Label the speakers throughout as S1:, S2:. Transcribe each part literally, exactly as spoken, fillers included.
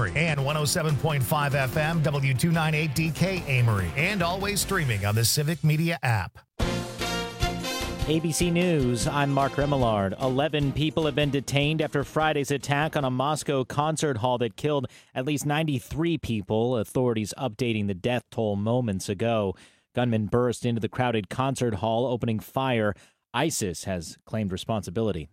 S1: Amory, and one oh seven point five F M W two ninety-eight D K Amory, and always streaming on the Civic Media app.
S2: A B C News, I'm Mark Remillard. Eleven people have been detained after Friday's attack on a Moscow concert hall that killed at least ninety-three people, authorities updating the death toll moments ago. Gunmen burst into the crowded concert hall, opening fire. ISIS has claimed responsibility.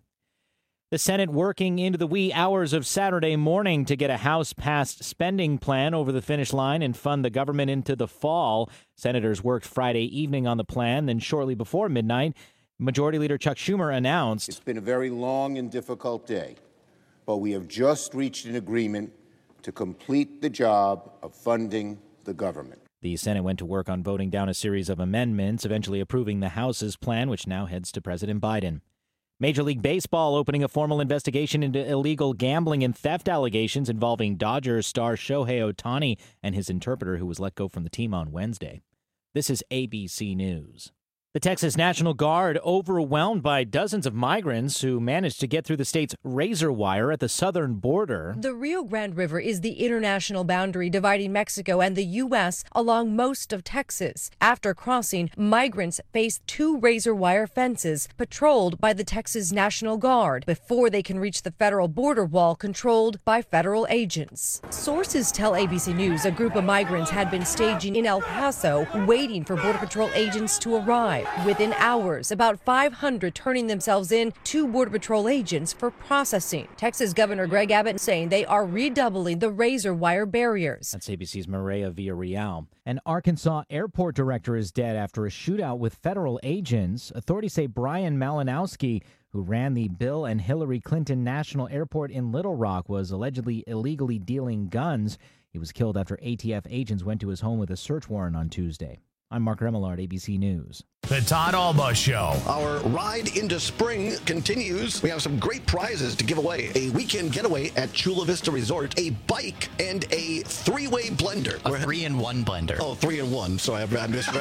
S2: The Senate working into the wee hours of Saturday morning to get a House-passed spending plan over the finish line and fund the government into the fall. Senators worked Friday evening on the plan, then shortly before midnight, Majority Leader Chuck Schumer announced,
S3: "It's been a very long and difficult day, but we have just reached an agreement to complete the job of funding the government."
S2: The Senate went to work on voting down a series of amendments, eventually approving the House's plan, which now heads to President Biden. Major League Baseball opening a formal investigation into illegal gambling and theft allegations involving Dodgers star Shohei Ohtani and his interpreter, who was let go from the team on Wednesday. This is A B C News. The Texas National Guard overwhelmed by dozens of migrants who managed to get through the state's razor wire at the southern border.
S4: The Rio Grande River is the international boundary dividing Mexico and the U S along most of Texas. After crossing, migrants faced two razor wire fences patrolled by the Texas National Guard before they can reach the federal border wall controlled by federal agents. Sources tell A B C News a group of migrants had been staging in El Paso, waiting for Border Patrol agents to arrive. Within hours, about five hundred turning themselves in to Border Patrol agents for processing. Texas Governor Greg Abbott saying they are redoubling the razor wire barriers.
S2: That's A B C's Maria Villarreal. An Arkansas airport director is dead after a shootout with federal agents. Authorities say Brian Malinowski, who ran the Bill and Hillary Clinton National Airport in Little Rock, was allegedly illegally dealing guns. He was killed after A T F agents went to his home with a search warrant on Tuesday. I'm Mark Remillard, A B C News.
S1: The Todd Alba Show.
S5: Our ride into spring continues. We have some great prizes to give away. A weekend getaway at Chula Vista Resort, a bike, and a three-way blender.
S6: A three-in-one blender.
S5: Oh, three-in-one. So I misread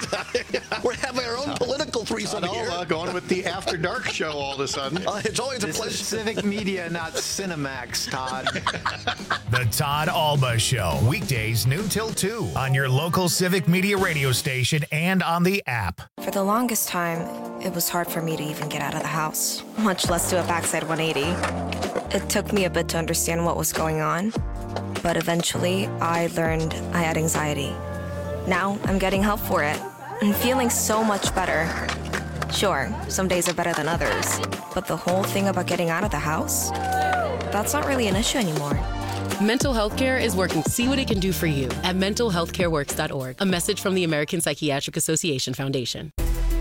S5: that. We're having our own political threesome
S7: Todd
S5: here.
S7: Alba going with the After Dark show all of a sudden.
S5: Uh, it's always
S7: this
S5: a pleasure.
S7: Is Civic Media, not Cinemax, Todd.
S1: The Todd Alba Show. Weekdays noon till two on your local Civic Media radio station and on the app.
S8: For the longest time, it was hard for me to even get out of the house, much less do a backside one eighty. It took me a bit to understand what was going on, but eventually I learned I had anxiety. Now I'm getting help for it and feeling so much better. Sure, some days are better than others, but the whole thing about getting out of the house, that's not really an issue anymore.
S9: Mental health care is working to see what it can do for you at mental health care works dot org. A message from the American Psychiatric Association Foundation.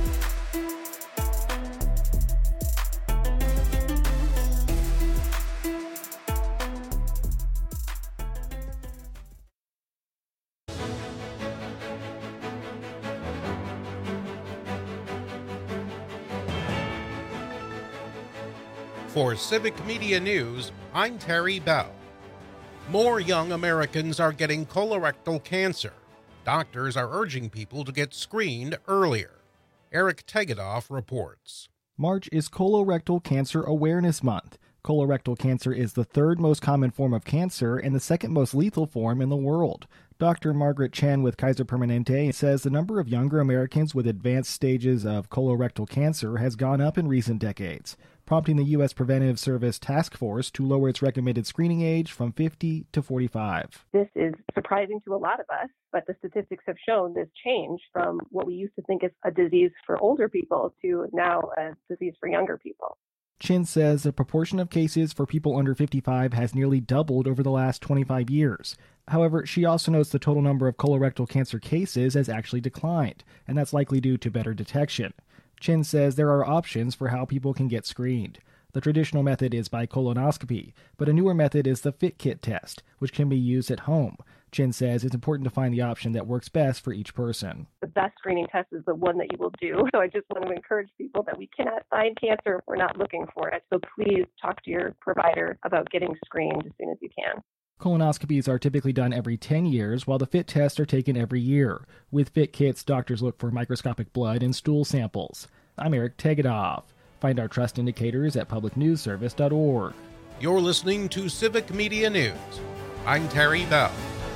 S10: For Civic Media News, I'm Terry Bell. More young Americans are getting colorectal cancer. Doctors are urging people to get screened earlier. Eric Tegedoff reports.
S11: March is Colorectal Cancer Awareness Month. Colorectal cancer is the third most common form of cancer and the second most lethal form in the world. Doctor Margaret Chen with Kaiser Permanente says the number of younger Americans with advanced stages of colorectal cancer has gone up in recent decades, prompting the U S Preventive Service Task Force to lower its recommended screening age from fifty to forty-five.
S12: This is surprising to a lot of us, but the statistics have shown this change from what we used to think is a disease for older people to now a disease for younger people.
S11: Chin says the proportion of cases for people under fifty-five has nearly doubled over the last twenty-five years. However, she also notes the total number of colorectal cancer cases has actually declined, and that's likely due to better detection. Chin says there are options for how people can get screened. The traditional method is by colonoscopy, but a newer method is the FitKit test, which can be used at home. Chin says it's important to find the option that works best for each person.
S12: The best screening test is the one that you will do. So I just want to encourage people that we cannot find cancer if we're not looking for it. So please talk to your provider about getting screened as soon as you can.
S11: Colonoscopies are typically done every ten years, while the FIT tests are taken every year. With FIT kits, doctors look for microscopic blood and stool samples. I'm Eric Tegedoff. Find our trust indicators at public news service dot org.
S10: You're listening to Civic Media News. I'm Terry Bell.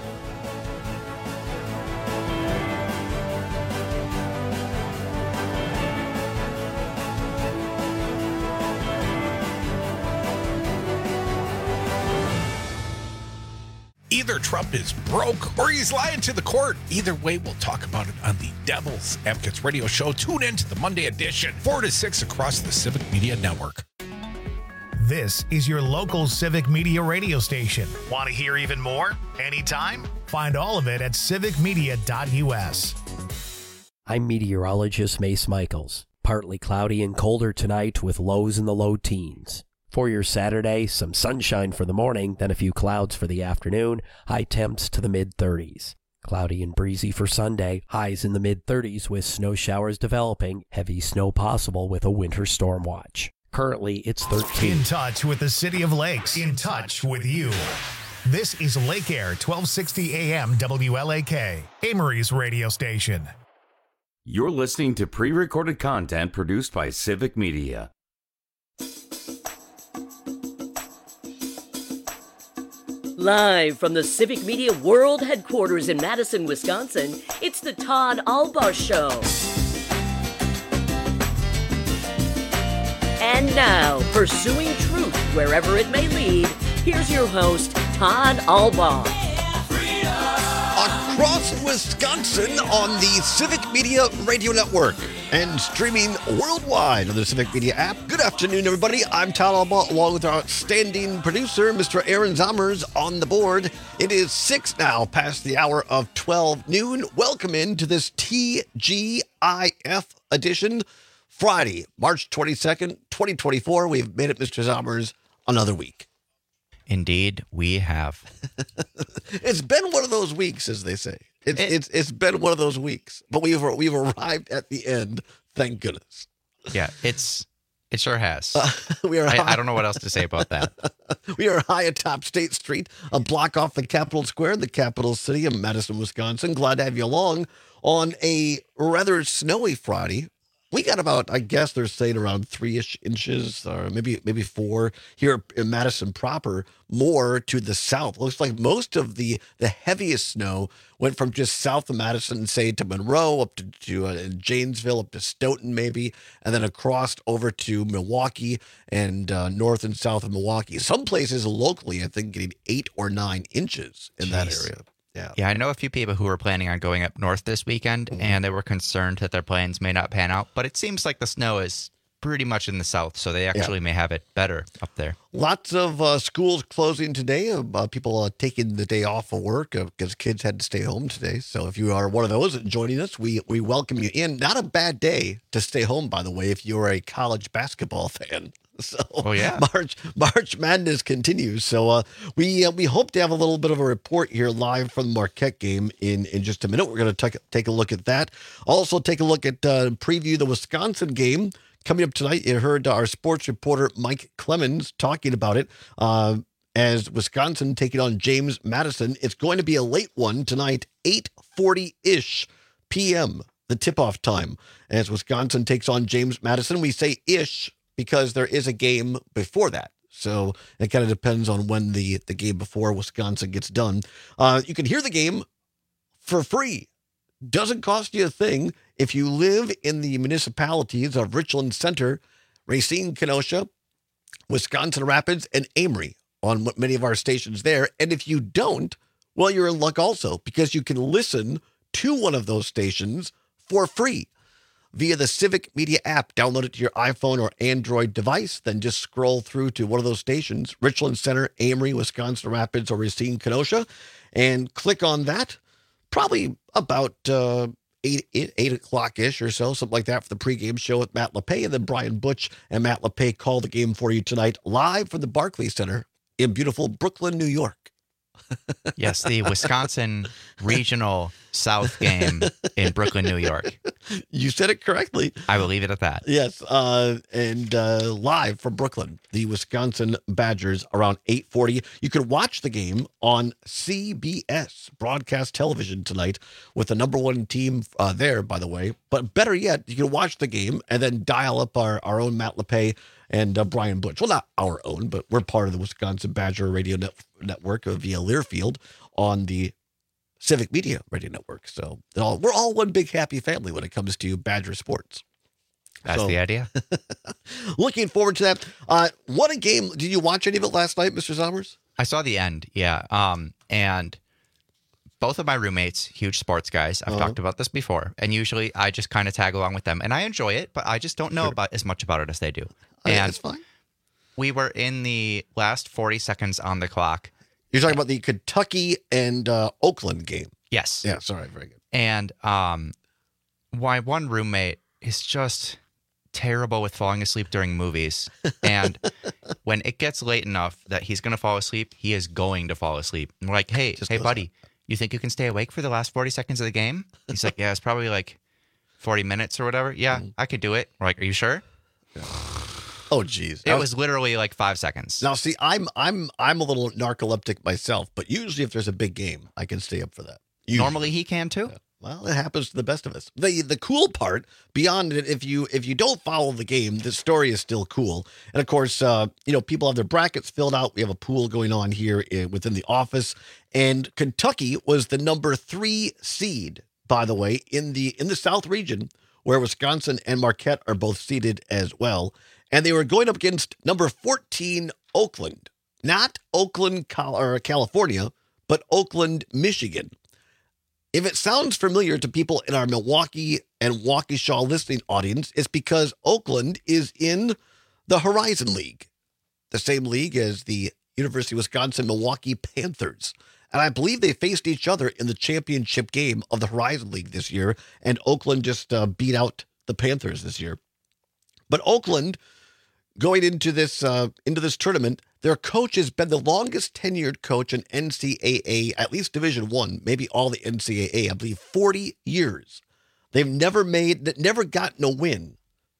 S6: Either Trump is broke or he's lying to the court. Either way, we'll talk about it on the Devil's Advocates radio show. Tune in to the Monday edition, four to six across the Civic Media Network.
S1: This is your local Civic Media radio station. Want to hear even more? Anytime? Find all of it at civic media dot u s.
S13: I'm meteorologist Mace Michaels. Partly cloudy and colder tonight with lows in the low teens. For your Saturday, some sunshine for the morning, then a few clouds for the afternoon, high temps to the mid-thirties. Cloudy and breezy for Sunday, highs in the mid-thirties with snow showers developing, heavy snow possible with a winter storm watch. Currently, it's thirteen.
S1: In touch with the City of Lakes. In touch with you. This is Lake Air, twelve sixty A M W L A K, Amory's radio station.
S14: You're listening to pre-recorded content produced by Civic Media.
S15: Live from the Civic Media World Headquarters in Madison, Wisconsin, it's the Todd Albaugh Show. And now, pursuing truth wherever it may lead, here's your host, Todd Albaugh.
S5: Across Wisconsin on the Civic Media Radio Network and streaming worldwide on the Civic Media app. Good afternoon, everybody. I'm Todd Albaugh, along with our outstanding producer, Mister Aaron Zommers, on the board. It is six now, past the hour of twelve noon. Welcome into this T G I F edition, Friday, March twenty-second, twenty twenty-four. We've made it, Mister Zommers, another week.
S16: Indeed, we have.
S5: It's been one of those weeks, as they say. It's
S16: It-
S5: it's it's been one of those weeks, but we've we've arrived at the end. Thank goodness.
S16: Yeah, it's it sure has.
S5: Uh, we are.
S16: I,
S5: high,
S16: I don't know what else to say about that.
S5: we are high atop State Street, a block off the Capitol Square, the capital city of Madison, Wisconsin. Glad to have you along on a rather snowy Friday. We got about, I guess they're saying around three-ish inches, or maybe maybe four here in Madison proper, more to the south. Looks like most of the, the heaviest snow went from just south of Madison, say, to Monroe, up to, to uh, Janesville, up to Stoughton maybe, and then across over to Milwaukee and uh, north and south of Milwaukee. Some places locally, I think, getting eight or nine inches in that
S16: Jeez.
S5: area. Yeah.
S16: Yeah, I know a few people who were planning on going up north this weekend,
S5: Mm-hmm.
S16: and they were concerned that their plans may not pan out. But it seems like the snow is pretty much in the south, so they actually may have it better up there.
S5: Lots of uh, schools closing today. Uh, people uh, taking the day off of work because uh, kids had to stay home today. So if you are one of those joining us, we we welcome you in. Not a bad day to stay home, by the way, if you're a college basketball fan. So
S16: oh, yeah.
S5: March March Madness continues. So uh, we uh, we hope to have a little bit of a report here live from the Marquette game in, in just a minute. We're going to take take a look at that. Also take a look at uh, preview the Wisconsin game coming up tonight. You heard our sports reporter Mike Clemens talking about it uh, as Wisconsin taking on James Madison. It's going to be a late one tonight, eight forty-ish p.m., the tip-off time, as Wisconsin takes on James Madison. We say ish because there is a game before that. So it kind of depends on when the, the game before Wisconsin gets done. Uh, you can hear the game for free. Doesn't cost you a thing if you live in the municipalities of Richland Center, Racine, Kenosha, Wisconsin Rapids, and Amory on many of our stations there. And if you don't, well, you're in luck also, because you can listen to one of those stations for free via the Civic Media app. Download it to your iPhone or Android device, then just scroll through to one of those stations, Richland Center, Amory, Wisconsin Rapids, or Racine, Kenosha, and click on that. Probably about uh, eight, eight, eight o'clock-ish or so, something like that, for the pregame show with Matt LePay. And then Brian Butch and Matt LePay call the game for you tonight, live from the Barclays Center in beautiful Brooklyn, New York.
S16: Yes, the Wisconsin Regional South game in Brooklyn, New York.
S5: You said it correctly.
S16: I will leave it at that.
S5: Yes, uh, and uh, live from Brooklyn, the Wisconsin Badgers, around eight forty. You can watch the game on C B S broadcast television tonight with the number one team uh, there, by the way. But better yet, you can watch the game and then dial up our, our own Matt LePay and uh, Brian Butch. Well, not our own, but we're part of the Wisconsin Badger Radio Net- Network via Learfield on the Civic Media Radio Network. So all, we're all one big happy family when it comes to Badger sports.
S16: That's
S5: so,
S16: the idea.
S5: Looking forward to that. Uh, what a game. Did you watch any of it last night, Mister Zommers?
S16: I saw the end, yeah. Um, and both of my roommates, huge sports guys. I've uh-huh. talked about this before. And usually I just kind of tag along with them. And I enjoy it, but I just don't know sure. about as much about it as they do.
S5: I
S16: and
S5: that's fine.
S16: We were in the last forty seconds on the clock.
S5: You're talking about the Kentucky and uh, Oakland game.
S16: Yes.
S5: Yeah, sorry. Very good.
S16: And um, my one roommate is just terrible with falling asleep during movies. And when it gets late enough that he's going to fall asleep, he is going to fall asleep. And we're like, hey, just hey, buddy, on. You think you can stay awake for the last forty seconds of the game? He's like, yeah, it's probably like forty minutes or whatever. Yeah, mm. I could do it. We're like, are you sure?
S5: Yeah. Oh, geez.
S16: It was, was literally like five seconds.
S5: Now, see, I'm I'm I'm a little narcoleptic myself, but usually if there's a big game, I can stay up for that. Usually.
S16: Normally he can too.
S5: Yeah. Well, it happens to the best of us. The the cool part, beyond it, if you if you don't follow the game, the story is still cool. And of course, uh, you know, people have their brackets filled out. We have a pool going on here in, within the office. And Kentucky was the number three seed, by the way, in the in the South region, where Wisconsin and Marquette are both seeded as well. And they were going up against number fourteen, Oakland. Not Oakland, California, but Oakland, Michigan. If it sounds familiar to people in our Milwaukee and Waukesha listening audience, it's because Oakland is in the Horizon League, the same league as the University of Wisconsin-Milwaukee Panthers. And I believe they faced each other in the championship game of the Horizon League this year, and Oakland just uh, beat out the Panthers this year. But Oakland, going into this uh, into this tournament, their coach has been the longest tenured coach in N C double A, at least Division One, maybe all the N C double A, I believe forty years. They've never made, never gotten a win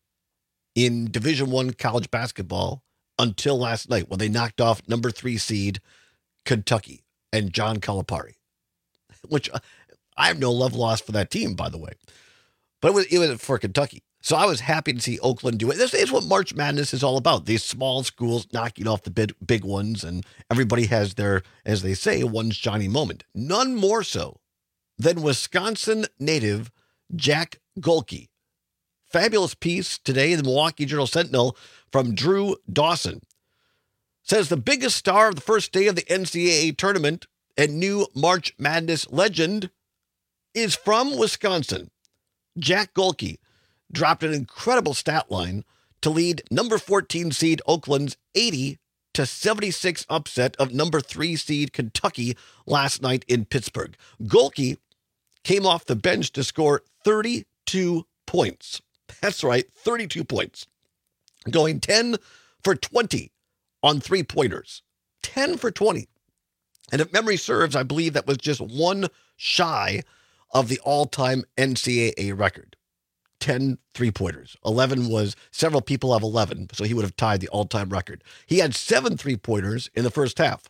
S5: in Division One college basketball until last night when they knocked off number three seed Kentucky and John Calipari, which uh, I have no love lost for that team, by the way. But it was, it was for Kentucky. So I was happy to see Oakland do it. This is what March Madness is all about. These small schools knocking off the big, big ones, and everybody has their, as they say, one shiny moment. None more so than Wisconsin native Jack Golke. Fabulous piece today in the Milwaukee Journal-Sentinel from Drew Dawson. Says the biggest star of the first day of the N C double A tournament and new March Madness legend is from Wisconsin. Jack Golke dropped an incredible stat line to lead number fourteen seed Oakland's eighty to seventy-six upset of number three seed Kentucky last night in Pittsburgh. Golke came off the bench to score thirty-two points. That's right, thirty-two points. Going ten for twenty on three-pointers. ten for twenty. And if memory serves, I believe that was just one shy of the all-time N C double A record. ten three-pointers. eleven was, several people have eleven, so he would have tied the all-time record. He had seven three-pointers in the first half.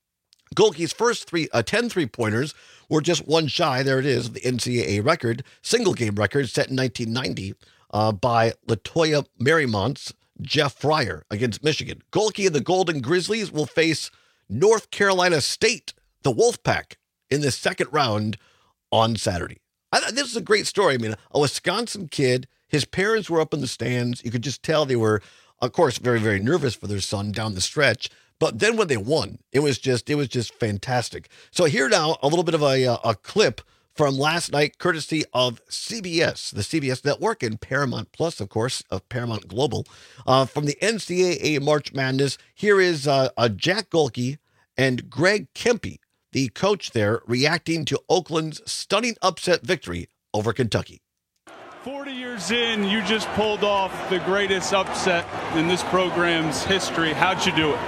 S5: Golke's first three, uh, ten three-pointers were just one shy, there it is, of the N C double A record, single-game record set in nineteen ninety uh, by Latoya Marimont's Jeff Fryer against Michigan. Golke and the Golden Grizzlies will face North Carolina State, the Wolfpack, in the second round on Saturday. I, this is a great story. I mean, a Wisconsin kid, his parents were up in the stands. You could just tell they were, of course, very, very nervous for their son down the stretch. But then when they won, it was just, it was just fantastic. So here now, a little bit of a, a clip from last night, courtesy of C B S, the C B S network, and Paramount Plus, of course, of Paramount Global, uh, from the N C double A March Madness. Here is uh, a Jack Golke and Greg Kempe, the coach there, reacting to Oakland's stunning upset victory over Kentucky.
S17: forty years in, you just pulled off the greatest upset in this program's history. How'd you do it?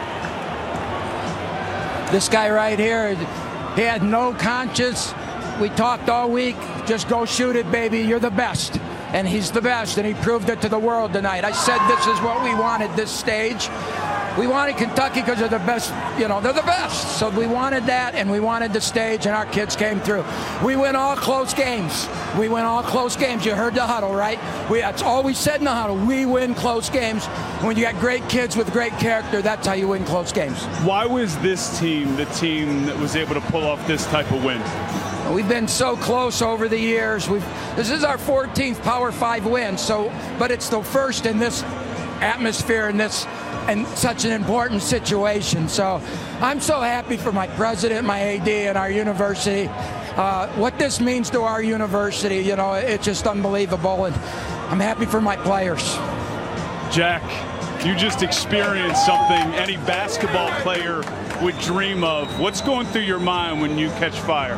S18: This guy right here, he had no conscience. We talked all week. Just go shoot it, baby. You're the best. And he's the best, and he proved it to the world tonight. I said this is what we wanted, this stage. We wanted Kentucky because they're the best, you know, they're the best. So we wanted that, and we wanted the stage, and our kids came through. We win all close games. We win all close games. You heard the huddle, right? We, that's all we said in the huddle. We win close games. When you got great kids with great character, that's how you win close games.
S17: Why was this team the team that was able to pull off this type of win?
S18: We've been so close over the years. We've, this is our fourteenth Power Five win, so, but it's the first in this atmosphere, in this and such an important situation. So I'm so happy for my president, my A D, and our university. Uh, what this means to our university, you know, it's just unbelievable, and I'm happy for my players.
S17: Jack, you just experienced something any basketball player would dream of. What's going through your mind when you catch fire?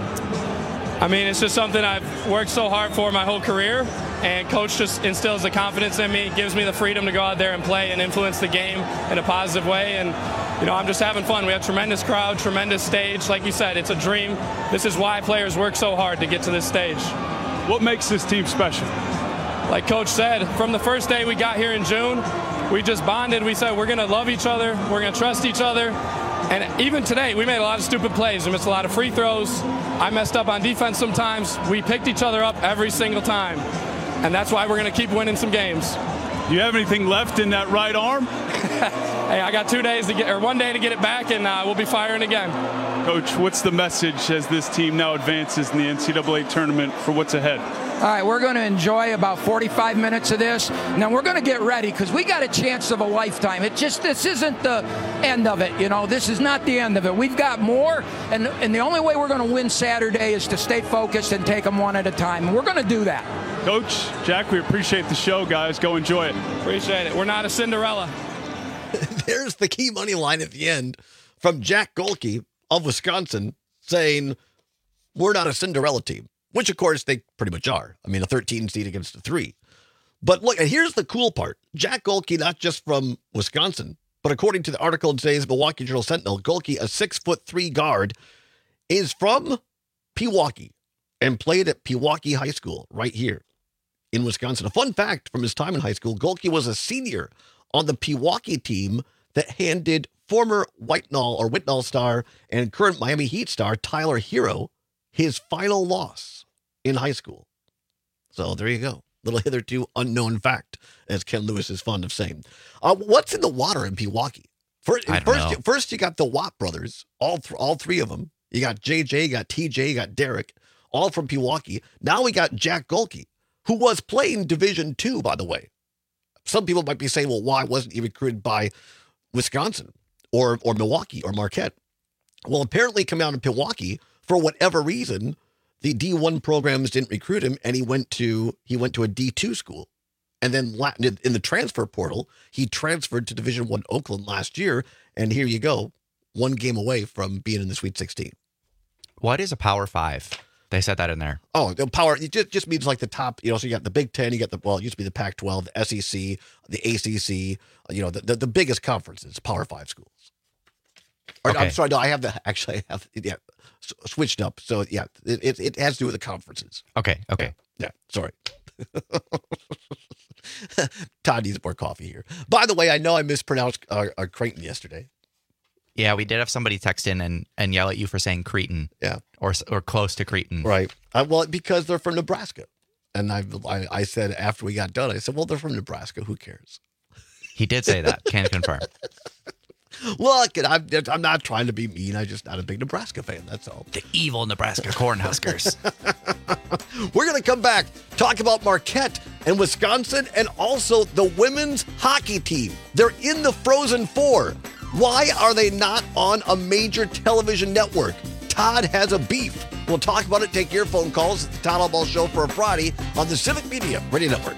S19: I mean, it's just something I've worked so hard for my whole career, and Coach just instills the confidence in me, gives me the freedom to go out there and play and influence the game in a positive way. And, you know, I'm just having fun. We have tremendous crowd, tremendous stage. Like you said, it's a dream. This is why players work so hard to get to this stage.
S17: What makes this team special?
S19: Like Coach said, from the first day we got here in June, we just bonded. We said we're going to love each other. We're going to trust each other. And even today, we made a lot of stupid plays. We missed a lot of free throws. I messed up on defense sometimes. We picked each other up every single time. And that's why we're going to keep winning some games.
S17: Do you have anything left in that right arm?
S19: Hey, I got two days to get, or one day to get it back, and uh, we'll be firing again.
S17: Coach, what's the message as this team now advances in the N C double A tournament for what's ahead?
S18: All right, we're going to enjoy about forty-five minutes of this, and then we're going to get ready because we got a chance of a lifetime. It just, this isn't the end of it, you know. This is not the end of it. We've got more, and, and the only way we're going to win Saturday is to stay focused and take them one at a time, and we're going to do that.
S17: Coach, Jack, we appreciate the show, guys. Go enjoy it.
S19: Appreciate it. We're not a Cinderella.
S5: There's the key money line at the end from Jack Golke of Wisconsin saying, we're not a Cinderella team, which, of course, they pretty much are. I mean, a thirteen seed against a three. But look, and here's the cool part. Jack Golke, not just from Wisconsin, but according to the article in today's Milwaukee Journal Sentinel, Golke, a six foot three guard, is from Pewaukee and played at Pewaukee High School right here in Wisconsin. A fun fact from his time in high school, Golke was a senior on the Pewaukee team that handed former Whitnall or Whitnall star and current Miami Heat star Tyler Hero his final loss in high school. So there you go. Little hitherto unknown fact, as Ken Lewis is fond of saying. Uh, what's in the water in Pewaukee? First,
S16: I don't
S5: first,
S16: know.
S5: first you got the Watt brothers, all th- all three of them. You got J J, you got T J, you got Derek, all from Pewaukee. Now we got Jack Golke, who was playing Division Two, by the way. Some people might be saying, well, why wasn't he recruited by Wisconsin or or Milwaukee or Marquette? Well, apparently coming out of Pewaukee, for whatever reason, the D one programs didn't recruit him, and he went to he went to a D two school. And then in the transfer portal, he transferred to Division One Oakland last year, and here you go, one game away from being in the Sweet sixteen.
S16: What is a Power Five? They said that in there.
S5: Oh, the power, it just, just means like the top, you know, so you got the Big Ten, you got the, well, it used to be the Pac twelve, the S E C, the A C C, you know, the, the, the biggest conferences, Power Five schools. Or,
S16: Okay.
S5: I'm sorry, no, I have the, actually, I have, yeah, s- switched up. So, yeah, it, it, it has to do with the conferences.
S16: Okay, okay.
S5: Yeah, sorry. Todd needs more coffee here. By the way, I know I mispronounced uh, uh, Creighton yesterday.
S16: Yeah, we did have somebody text in and, and yell at you for saying Cretan.
S5: Yeah.
S16: Or or close to Cretan.
S5: Right. Uh, well, because they're from Nebraska. And I, I I said after we got done, I said, well, they're from Nebraska. Who cares?
S16: He did say that. Can confirm.
S5: Look, I'm, I'm not trying to be mean. I'm just not a big Nebraska fan. That's all.
S16: The evil Nebraska Cornhuskers.
S5: We're going to come back, talk about Marquette and Wisconsin, and also the women's hockey team. They're in the Frozen Four. Why are they not on a major television network? Todd has a beef. We'll talk about it. Take your phone calls. It's the Todd Albaugh Show for a Friday on the Civic Media Radio Network.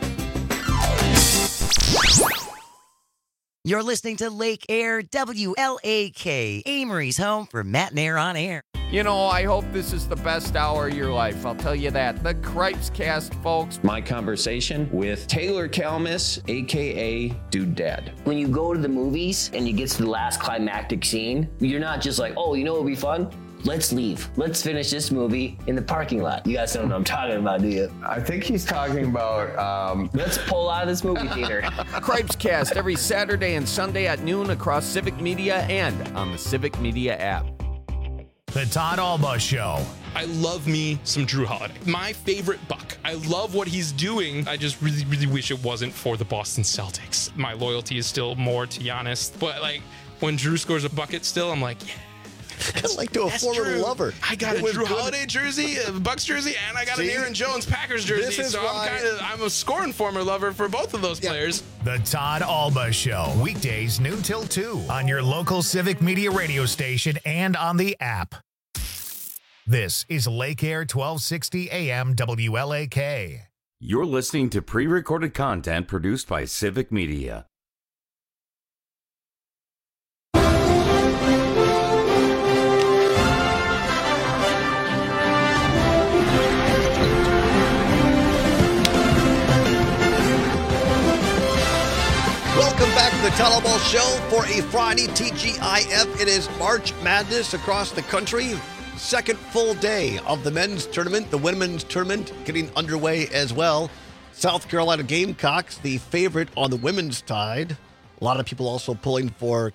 S20: You're listening to Lake Air W L A K, Amory's home for Matt and Air on Air.
S21: You know, I hope this is the best hour of your life. I'll tell you that. The Cripes Cast, folks.
S22: My conversation with Taylor Kalmus, a k a. Dude Dad.
S23: When you go to the movies and you get to the last climactic scene, you're not just like, oh, you know what would be fun?
S3: let's leave. Let's finish this movie in the parking lot. You guys don't know what I'm talking about, do you?
S22: I think he's talking about. Um...
S3: Let's pull out of this movie theater.
S21: Cripes Cast every Saturday and Sunday at noon across Civic Media and on the Civic Media app.
S1: The Todd Alba Show.
S4: I love me some Drew Holiday. My favorite Buck. I love what he's doing. I just really, really wish it wasn't for the Boston Celtics. My loyalty is still more to Giannis. But like when Drew scores a bucket still, I'm like, yeah.
S5: Kind of like to a former
S4: Drew.
S5: lover.
S4: I got
S5: It
S4: a
S5: was
S4: Drew
S5: good.
S4: Holiday jersey, a Bucks jersey, and I got
S5: See?
S4: an Aaron Jones Packers jersey.
S5: This is
S4: So
S5: why-
S4: I'm kind of I'm a scoring former lover for both of those players.
S1: The Todd Alba Show. Weekdays noon till two on your local Civic Media radio station and on the app. This is Lake Air twelve sixty A M W L A K.
S14: You're listening to pre-recorded content produced by Civic Media.
S5: Welcome back to the Telecom Show for a Friday T G I F. It is March Madness across the country. Second full day of the men's tournament. The women's tournament getting underway as well. South Carolina Gamecocks, the favorite on the women's side. A lot of people also pulling for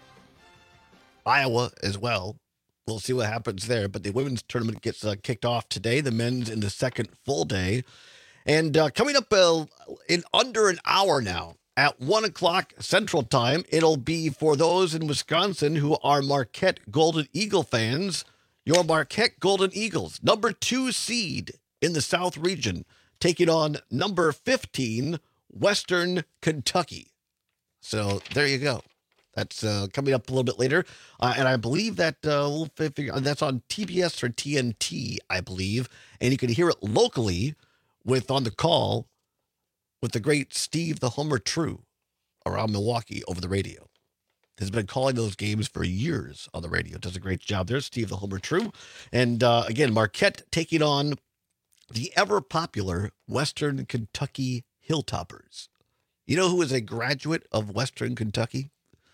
S5: Iowa as well. We'll see what happens there. But the women's tournament gets uh, kicked off today. The men's in the second full day. And uh, coming up uh, in under an hour now, at one o'clock Central Time, it'll be for those in Wisconsin who are Marquette Golden Eagle fans. Your Marquette Golden Eagles, number two seed in the South region, taking on number fifteen, Western Kentucky. So there you go. That's uh, coming up a little bit later. Uh, and I believe that uh, we'll figure, that's on T B S or T N T, I believe. And you can hear it locally with On the Call with the great Steve the Homer True around Milwaukee over the radio. Has been calling those games for years on the radio. Does a great job there, Steve the Homer True. And uh, again, Marquette taking on the ever-popular Western Kentucky Hilltoppers. You know who is a graduate of Western Kentucky?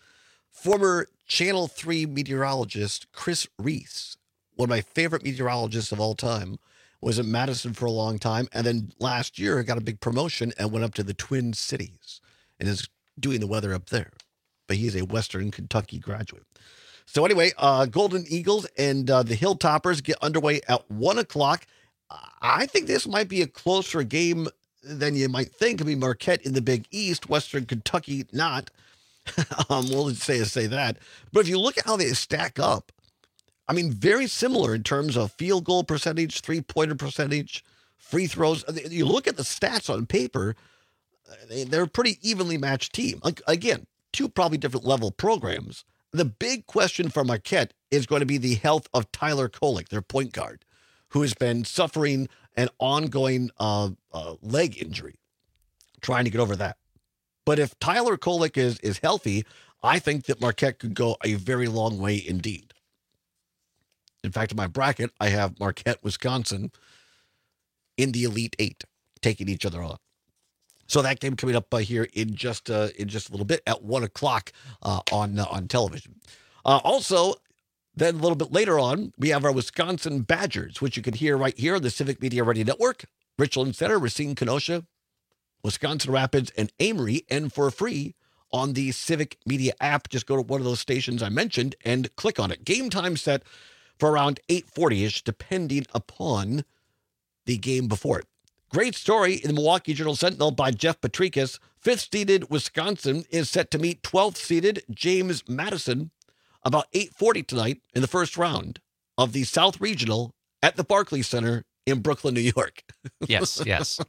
S5: Former Channel three meteorologist Chris Reese, one of my favorite meteorologists of all time, was in Madison for a long time, and then last year got a big promotion and went up to the Twin Cities and is doing the weather up there. But he's a Western Kentucky graduate. So anyway, uh, Golden Eagles and uh, the Hilltoppers get underway at one o'clock. I think this might be a closer game than you might think. I mean, Marquette in the Big East, Western Kentucky not. um, we'll just say, say that. But if you look at how they stack up, I mean, very similar in terms of field goal percentage, three-pointer percentage, free throws. You look at the stats on paper, they're a pretty evenly matched team. Again, two probably different level programs. The big question for Marquette is going to be the health of Tyler Kolek, their point guard, who has been suffering an ongoing uh, uh, leg injury, trying to get over that. But if Tyler Kolek is, is healthy, I think that Marquette could go a very long way indeed. In fact, in my bracket, I have Marquette, Wisconsin in the Elite Eight, taking each other on. So that game coming up uh, here in just uh, in just a little bit at one o'clock uh, on uh, on television. Uh, also, then a little bit later on, we have our Wisconsin Badgers, which you can hear right here on the Civic Media Radio Network, Richland Center, Racine, Kenosha, Wisconsin Rapids, and Amory, and for free on the Civic Media app. Just go to one of those stations I mentioned and click on it. Game time set for around eight forty-ish, depending upon the game before it. Great story in the Milwaukee Journal-Sentinel by Jeff Patrikas. Fifth-seeded Wisconsin is set to meet twelfth-seeded James Madison about eight forty tonight in the first round of the South Regional at the Barclays Center in Brooklyn, New York.
S16: Yes, yes.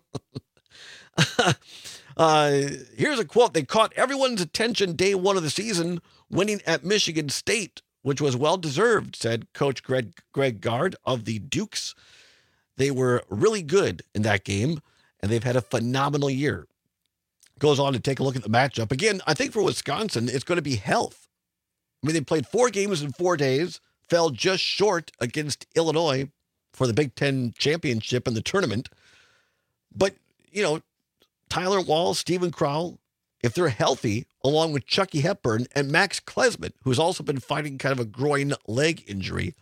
S5: uh, here's a quote. They caught everyone's attention day one of the season, winning at Michigan State, which was well-deserved, said Coach Greg, Greg Gard of the Dukes. They were really good in that game, and they've had a phenomenal year. Goes on to take a look at the matchup. Again, I think for Wisconsin, it's going to be health. I mean, they played four games in four days, fell just short against Illinois for the Big Ten championship in the tournament. But, you know, Tyler Wall, Stephen Crowell, if they're healthy, along with Chucky Hepburn and Max Klesmit, who's also been fighting kind of a groin leg injury,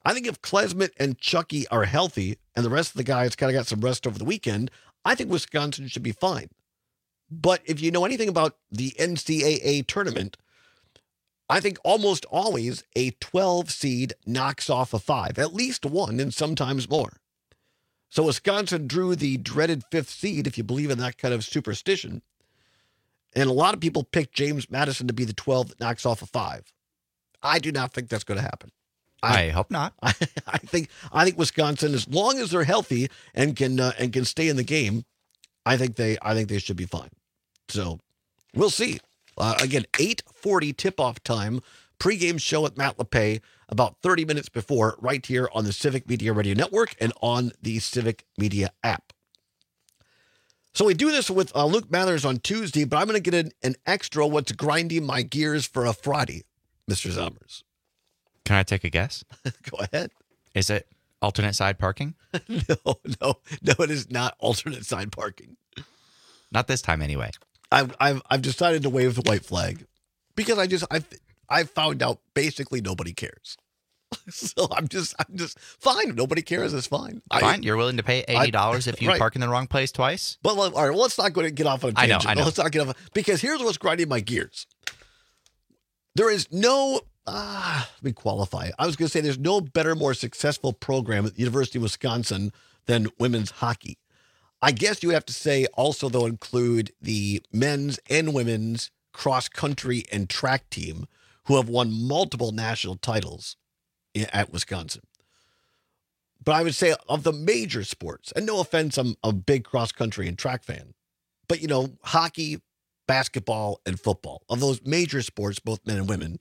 S5: I think if Klesmit and Chucky are healthy and the rest of the guys kind of got some rest over the weekend, I think Wisconsin should be fine. But if you know anything about the N C double A tournament, I think almost always a twelve seed knocks off a five, at least one and sometimes more. So Wisconsin drew the dreaded fifth seed, if you believe in that kind of superstition. And a lot of people picked James Madison to be the twelve that knocks off a five. I do not think that's going to happen.
S16: I, I hope not.
S5: I, I think I think Wisconsin, as long as they're healthy and can uh, and can stay in the game, I think they I think they should be fine. So we'll see. Uh, again, eight forty tip-off time, pregame show with Matt LePay about thirty minutes before, right here on the Civic Media Radio Network and on the Civic Media app. So we do this with uh, Luke Mathers on Tuesday, but I'm going to get an, an extra what's grinding my gears for a Friday, Mister Zommers.
S16: Can I take a guess?
S5: Go ahead.
S16: Is it alternate side parking?
S5: no, no, no, it is not alternate side parking.
S16: Not this time anyway.
S5: I've I've I've decided to wave the white flag because I just I've I've found out basically nobody cares. So I'm just I'm just fine. Nobody cares. It's fine.
S16: Fine. I, You're willing to pay eighty dollars if you
S5: right.
S16: park in the wrong place twice?
S5: Well, all right. Well, let's not go to get off on a tangent.
S16: I know. I know.
S5: Let's not get off because here's what's grinding my gears. There is no. Ah, let me qualify. I was going to say there's no better, more successful program at the University of Wisconsin than women's hockey. I guess you would have to say also, though, include the men's and women's cross country and track team who have won multiple national titles at Wisconsin. But I would say of the major sports, and no offense, I'm a big cross country and track fan, but, you know, hockey, basketball, and football, of those major sports, both men and women,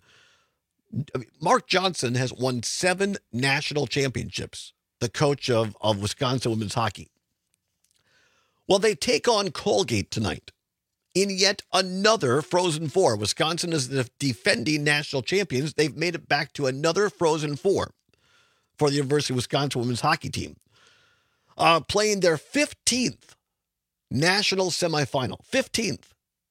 S5: Mark Johnson has won seven national championships, the coach of, of Wisconsin women's hockey. Well, they take on Colgate tonight in yet another Frozen Four. Wisconsin is the defending national champions. They've made it back to another Frozen Four for the University of Wisconsin women's hockey team, uh, playing their fifteenth national semifinal. fifteenth.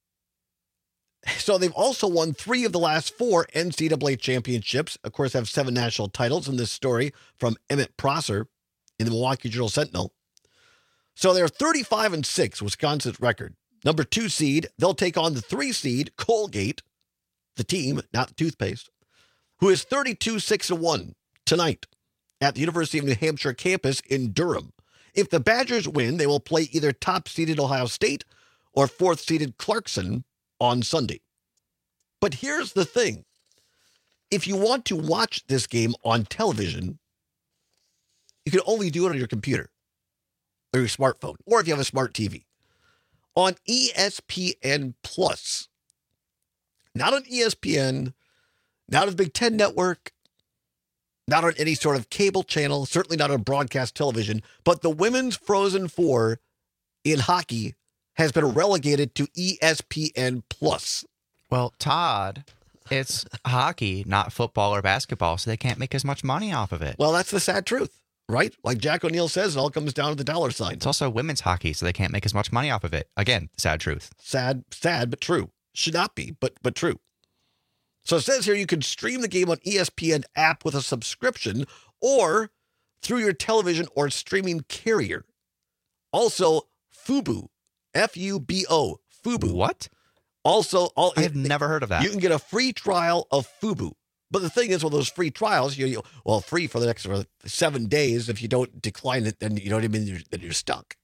S5: So they've also won three of the last four N C double A championships. Of course, have seven national titles in this story from Emmett Prosser in the Milwaukee Journal Sentinel. So they're thirty-five and six, Wisconsin's record. Number two seed, they'll take on the three seed, Colgate, the team, not the toothpaste, who is thirty-two six and one tonight at the University of New Hampshire campus in Durham. If the Badgers win, they will play either top-seeded Ohio State or fourth-seeded Clarkson on Sunday. But here's the thing. If you want to watch this game on television, you can only do it on your computer or your smartphone, or if you have a smart T V. On E S P N Plus. Not on E S P N, not on the Big Ten Network, not on any sort of cable channel, certainly not on broadcast television, but the Women's Frozen Four in hockey has been relegated to E S P N Plus.
S16: Well, Todd, it's hockey, not football or basketball, so they can't make as much money off of it.
S5: Well, that's the sad truth, right? Like Jack O'Neill says, it all comes down to the dollar sign.
S16: It's also women's hockey, so they can't make as much money off of it. Again, sad truth.
S5: Sad, sad, but true. Should not be, but but true. So it says here you can stream the game on E S P N app with a subscription or through your television or streaming carrier. Also, Fubo. F U B O, Fubo.
S16: What?
S5: Also, all,
S16: I have it, never heard of that.
S5: You can get a free trial of Fubo. But the thing is, with those free trials, you, you well, free for the next for seven days. If you don't decline it, then you know what I mean. You're, then you're stuck.